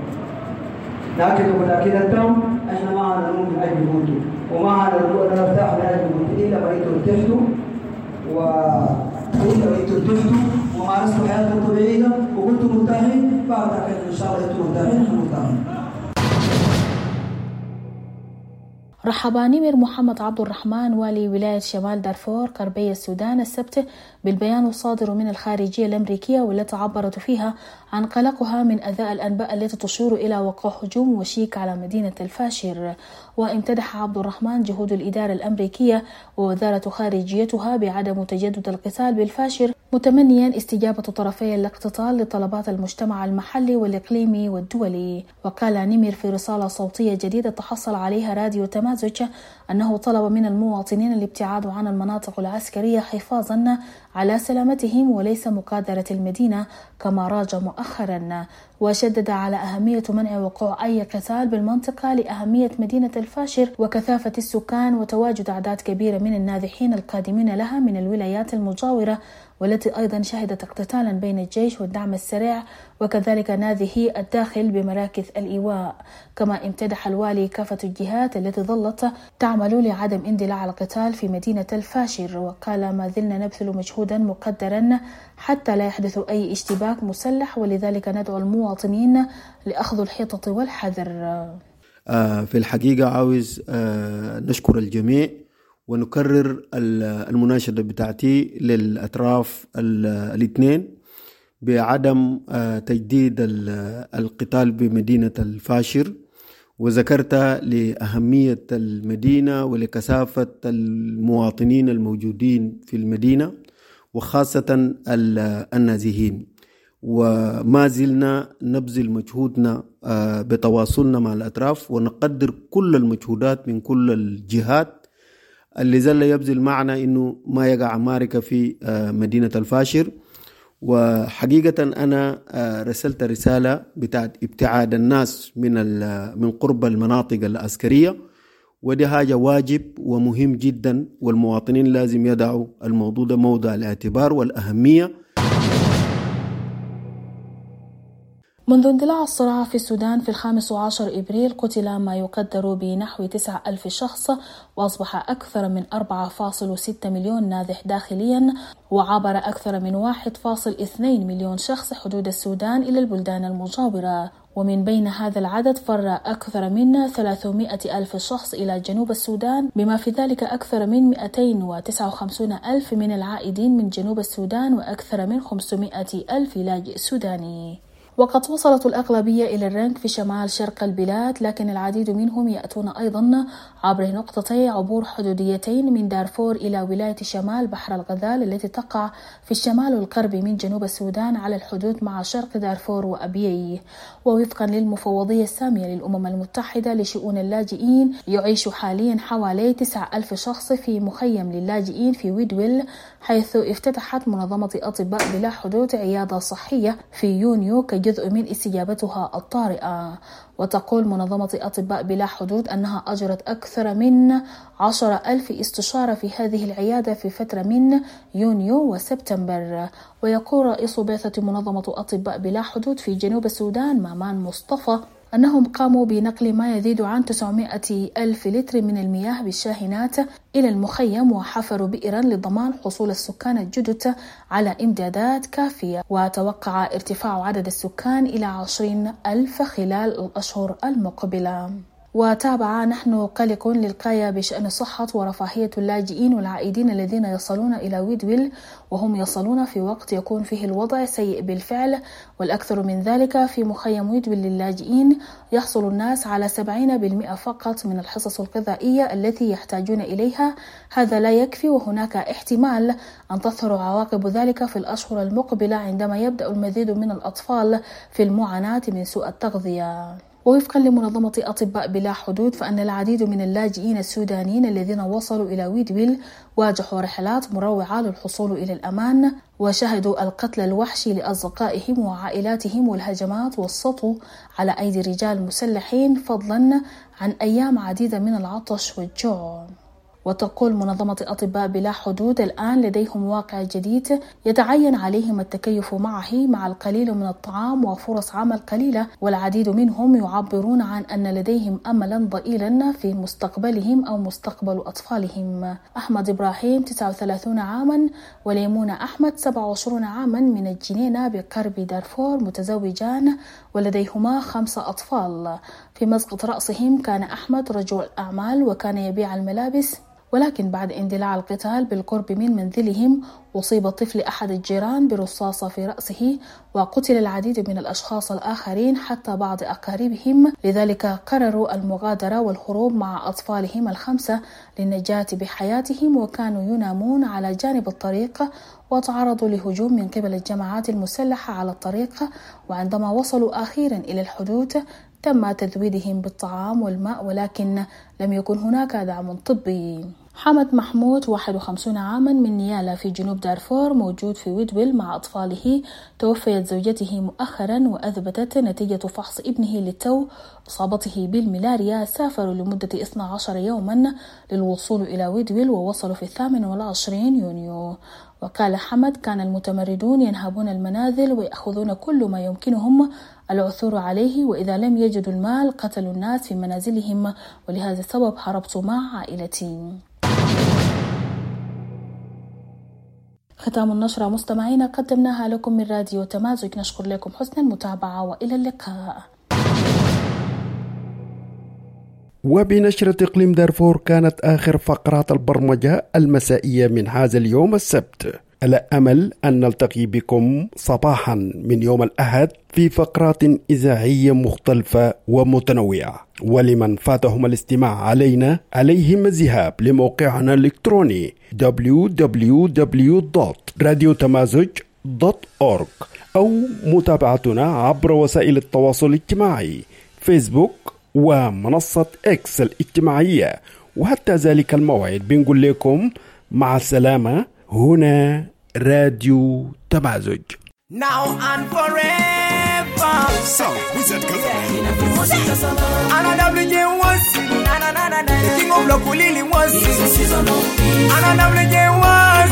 نأكد لكم تأكيدا تام، إحنا ما عنا نوم من أجل موته وما عنا نرتاح من أجل موته إلا ما ارتحتوا ومارستوا حياتكم طبيعية وكنتم مرتاحين. بعد ذلك إن شاء الله أنتم مرتاحين نحن مرتاحين. رحب نمر محمد عبد الرحمن والي ولاية شمال دارفور غربي السودان السبت بالبيان الصادر من الخارجية الأمريكية والتي عبرت فيها عن قلقها من أداء الأنباء التي تشير إلى وقوع هجوم وشيك على مدينة الفاشر. وامتدح عبد الرحمن جهود الإدارة الأمريكية ووزارة خارجيتها بعدم تجدد القتال بالفاشر، متمنيا استجابة طرفي الاقتتال لطلبات المجتمع المحلي والإقليمي والدولي. وقال نمر في رسالة صوتية جديدة تحصل عليها راديو تمازج أنه طلب من المواطنين الابتعاد عن المناطق العسكرية حفاظا على سلامتهم وليس مغادرة المدينة كما راج مؤخرا. وشدد على أهمية منع وقوع أي قتال بالمنطقة لأهمية مدينة الفاشر وكثافة السكان وتواجد أعداد كبيرة من النازحين القادمين لها من الولايات المجاورة، والتي أيضا شهدت اقتتالا بين الجيش والدعم السريع وكذلك نازحي الداخل بمراكز الإيواء. كما امتدح الوالي كافة الجهات التي ظلت تعمل لعدم اندلاع القتال في مدينة الفاشر، وقال ما زلنا نبذل مجهودا مقدرا حتى لا يحدث أي اشتباك مسلح، ولذلك ندعو المواطنين لأخذ الحيطة والحذر. في الحقيقة عاوز نشكر الجميع ونكرر المناشدة بتاعتي للأطراف الاثنين بعدم تجديد القتال بمدينة الفاشر، وذكرت لأهمية المدينة ولكثافة المواطنين الموجودين في المدينة وخاصة النازحين، وما زلنا نبذل مجهودنا بتواصلنا مع الأطراف ونقدر كل المجهودات من كل الجهات اللي زال يبذل معنا إنه ما يقع معركة في مدينة الفاشر. وحقيقة أنا رسلت رسالة بتاعت ابتعاد الناس من قرب المناطق العسكرية، ودي حاجة واجب ومهم جدا، والمواطنين لازم يدعوا الموضوع ده موضع الاعتبار والأهمية. منذ اندلاع الصراع في السودان في 15 إبريل قتل ما يقدر بنحو 9,000 شخص، وأصبح أكثر من 4.6 مليون نازح داخليا، وعبر أكثر من 1.2 مليون شخص حدود السودان إلى البلدان المجاورة، ومن بين هذا العدد فر أكثر من 300,000 شخص إلى جنوب السودان، بما في ذلك أكثر من 259,000 من العائدين من جنوب السودان وأكثر من 500,000 لاجئ سوداني. وقد وصلت الأغلبية إلى الرنك في شمال شرق البلاد، لكن العديد منهم يأتون أيضا عبر نقطتي عبور حدوديتين من دارفور إلى ولاية شمال بحر الغزال التي تقع في الشمال الغربي من جنوب السودان على الحدود مع شرق دارفور وأبيي. ووفقا للمفوضية السامية للأمم المتحدة لشؤون اللاجئين، يعيش حاليا حوالي 9,000 شخص في مخيم للاجئين في ويدويل، حيث افتتحت منظمة أطباء بلا حدود عيادة صحية في يونيو كجزء من استجابتها الطارئة. وتقول منظمة أطباء بلا حدود أنها أجرت أكثر من 10,000 استشارة في هذه العيادة في فترة من يونيو وسبتمبر. ويقول رئيس بعثة منظمة أطباء بلا حدود في جنوب السودان مامان مصطفى أنهم قاموا بنقل ما يزيد عن 900,000 لتر من المياه بالشاحنات إلى المخيم، وحفروا بئرا لضمان حصول السكان الجدد على إمدادات كافية. وتوقع ارتفاع عدد السكان إلى 20,000 خلال الأشهر المقبلة. وتابع نحن قلق للغاية بشأن صحة ورفاهية اللاجئين والعائدين الذين يصلون إلى ويدويل، وهم يصلون في وقت يكون فيه الوضع سيء بالفعل، والأكثر من ذلك في مخيم ويدويل للاجئين يحصل الناس على 70% فقط من الحصص الغذائية التي يحتاجون إليها. هذا لا يكفي، وهناك احتمال أن تظهر عواقب ذلك في الأشهر المقبلة عندما يبدأ المزيد من الأطفال في المعاناة من سوء التغذية. ووفقا لمنظمة أطباء بلا حدود، فأن العديد من اللاجئين السودانيين الذين وصلوا إلى ويدويل واجهوا رحلات مروعة للحصول إلى الأمان، وشهدوا القتل الوحشي لأصدقائهم وعائلاتهم والهجمات والسطو على أيدي رجال مسلحين، فضلا عن أيام عديدة من العطش والجوع. وتقول منظمة أطباء بلا حدود الآن لديهم واقع جديد يتعين عليهم التكيف معه، مع القليل من الطعام وفرص عمل قليلة، والعديد منهم يعبرون عن أن لديهم أملا ضئيلا في مستقبلهم أو مستقبل أطفالهم. أحمد إبراهيم 39 عاما وليمونة أحمد 27 عاما من الجنينة بقرب دارفور متزوجان ولديهما 5 أطفال. في مسقط رأسهم كان أحمد رجل أعمال وكان يبيع الملابس، ولكن بعد اندلاع القتال بالقرب من منزلهم أصيب طفل أحد الجيران برصاصة في رأسه، وقتل العديد من الأشخاص الآخرين حتى بعض أقاربهم. لذلك قرروا المغادرة والهروب مع أطفالهم الخمسة للنجاة بحياتهم، وكانوا ينامون على جانب الطريق وتعرضوا لهجوم من قبل الجماعات المسلحة على الطريق. وعندما وصلوا أخيرا إلى الحدود تم تذويدهم بالطعام والماء، ولكن لم يكن هناك دعم طبي. حمد محمود 51 عاما من نيالا في جنوب دارفور موجود في ويدويل مع أطفاله. توفيت زوجته مؤخرا، وأثبتت نتيجة فحص ابنه للتو إصابته بالملاريا. سافروا لمدة 12 يوما للوصول إلى ويدويل، ووصلوا في 28 يونيو. وقال حمد: كان المتمردون ينهبون المنازل ويأخذون كل ما يمكنهم العثور عليه، وإذا لم يجدوا المال قتلوا الناس في منازلهم، ولهذا السبب هربت مع عائلتي. ختام النشرة مستمعين قدمناها لكم من راديو تمازج. نشكر لكم حسن المتابعة وإلى اللقاء. وبنشرة إقليم دارفور كانت آخر فقرات البرمجة المسائية من هذا اليوم السبت، على أمل أن نلتقي بكم صباحا من يوم الأحد في فقرات إذاعية مختلفة ومتنوعة. ولمن فاتهم الاستماع علينا عليهم الذهاب لموقعنا الإلكتروني www.radiotamazoj.org أو متابعتنا عبر وسائل التواصل الاجتماعي فيسبوك ومنصة إكس الاجتماعية. وحتى ذلك الموعد بنقول لكم مع السلامة. هنا راديو تمازج. Now and forever. So, Wizard Government. Anna WJ was. The king of Lokulili was. Anna WJ was.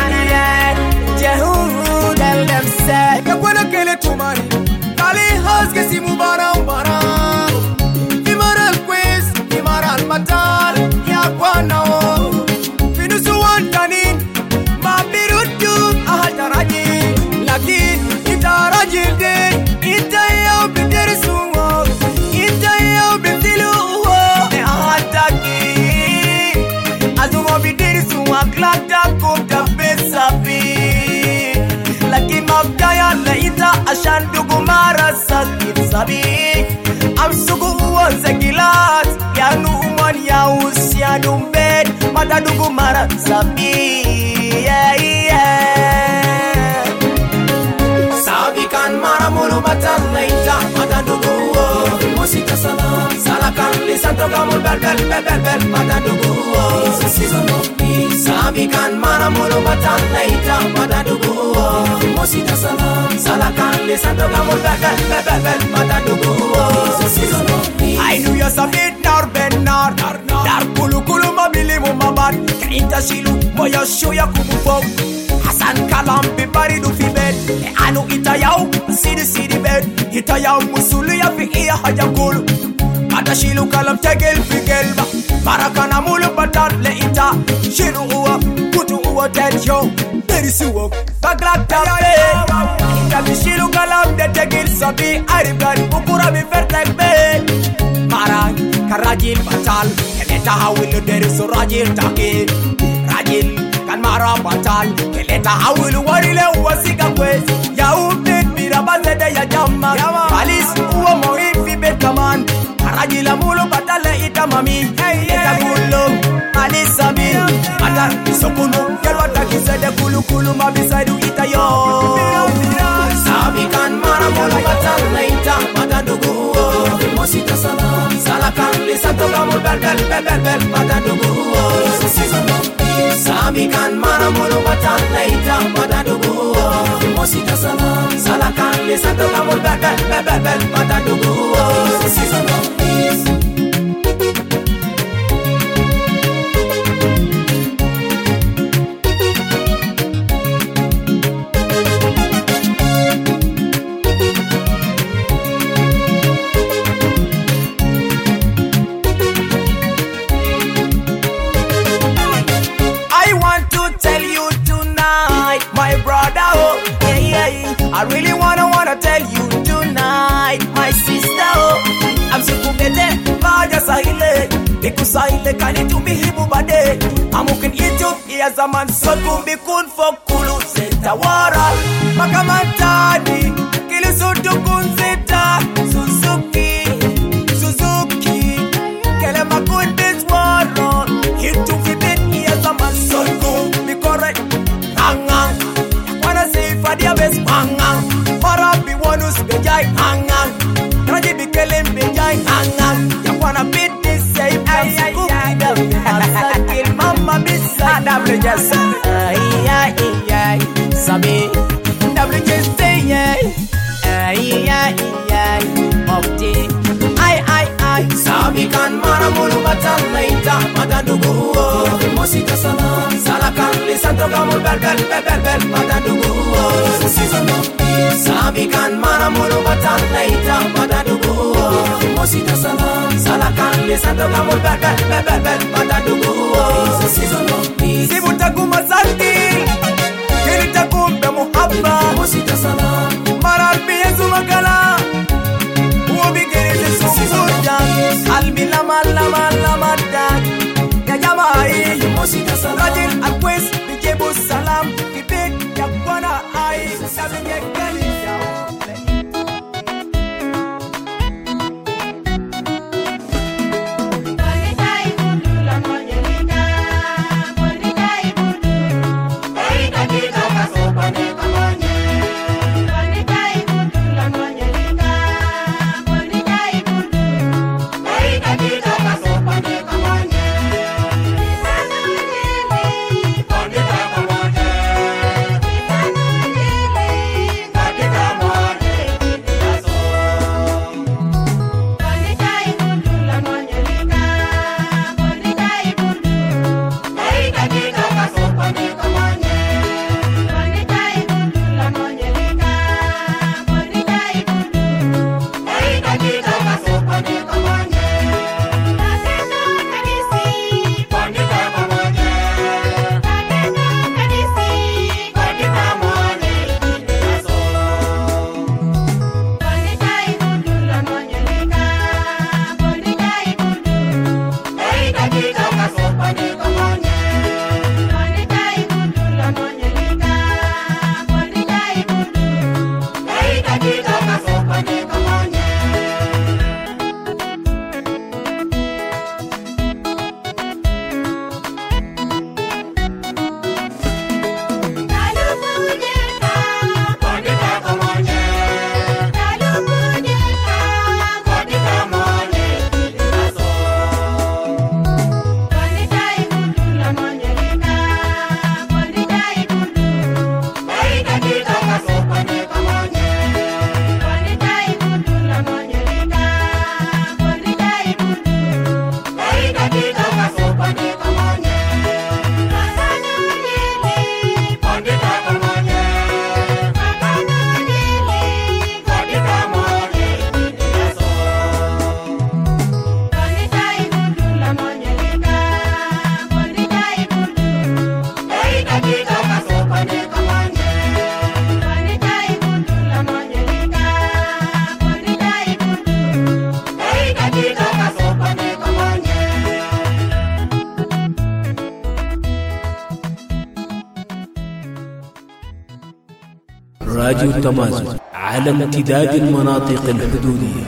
Jehuda themselves. The one who killed too many. Kali has kesi mubara ubara. Imara quest. Imara matal. Ya kwana o. Finusu wantanin. Mabirutu ahataraji. Lakin itaraji de. Itayo biderisuwa. Itayo bidiluwa. Ne ahataki. Azumo biderisuwa. Klata kuta besabi. Lakin mabdaya laita ashandugu mara sakit sabi. Amsugu uwa zekilat. Yanu umwan ya usi ya dumbed. Madadugu mara sabi. Sabi kan mara mulu batal laita. Madadugu uwa. Musika salam. Salakan lisan toga mul bel bel bel bel bel. Madadugu uwa. It's a season of peace. Sabi kan mara mulu batal laita. Madadugu uwa. Musika salam. Salakan lisan toga mul bel bel bel bel bel. Madadugu uwa. It's a season of peace. I knew you sabit nar ben nar. Dar kulu kulu mabili mu mabat. Kainta shilu moya shoya kubufo. Hasan kalam bi bari du fi bed. E anu itayaw sidi bed. Itayaw musulu ya fi iya haja kulu. Mata shilu kalam tegel fi gelba. Barakana mulu batal le ita. Shiru uwa kutu uwa tenjo. Derisuwa baglak tabe. Ita bi shilu kalam de tegel sabi. Aribari bukura bi vertek bed. Marang karajil batal. Keleta hawilu derisu rajil takil. Rajil kan mara batal. Keleta hawilu warile uwasika kwez. Ya ubet birabazede ya jama. Kalis uwa moifi bet kaman. Karajila mulu batale itamami. Eta kulo alisabi. Ata sokunu kelwata kisede kulu kulu mabisaidu itayo. Sabi kan mara mulu batale ita. Madadugu uwa. Mosita salam. Salakan lisa toga mul bel bel bel bel bel. Madadugu uwa. It's a season of peace. Sabi kan mara mulu batale ita. Madadugu uwa. Mosita salam. Salakan lisa toga mul bel bel bel bel bel. Madadugu uwa. It's a season of peace. I really wanna tell you tonight, my sister. I'm so kubete, baja sahile, ikusaile kani tumihibu bade. ممكن إثيوبيا زمان صوتكم بيكون فوق كله ستة ورا ما كمان تاني كل صوت تكون ستة سوزوكي كلام أكون بتورا هيتو في بيتي يا زمان صوتكم بيكورك هانغان وانا سيفا ديا بس هانغان مرابي ونوس بجاي هانغان راجي بكلم بجاي هانغان يا وانا بيتي سيف سكوكي دم أساكيل ماما بيسا دبل جس اي سامي دبل جس اي مفتي اي سامي كان مارا مولو باتانا انتا مدادوغو في موسيقى سلام سالا كان لسانتو كامول بل مدادوغو سامي كان مارا مولو باتانا انتا مدادوغو في موسيقى سلام سالا كان لسانتو كامول بل مدادوغو سيبوتاكم مسالتي كيريتاكم بمحبة موسيقى سلام مارا البيزو مكالا قلبي لما داك يا جماعي موسيقى سلام راجل الكويس بيجيبوا السلام في بيت يا بوانا اي سابن يا كالي راديو التمازن على امتداد المناطق الحدودية.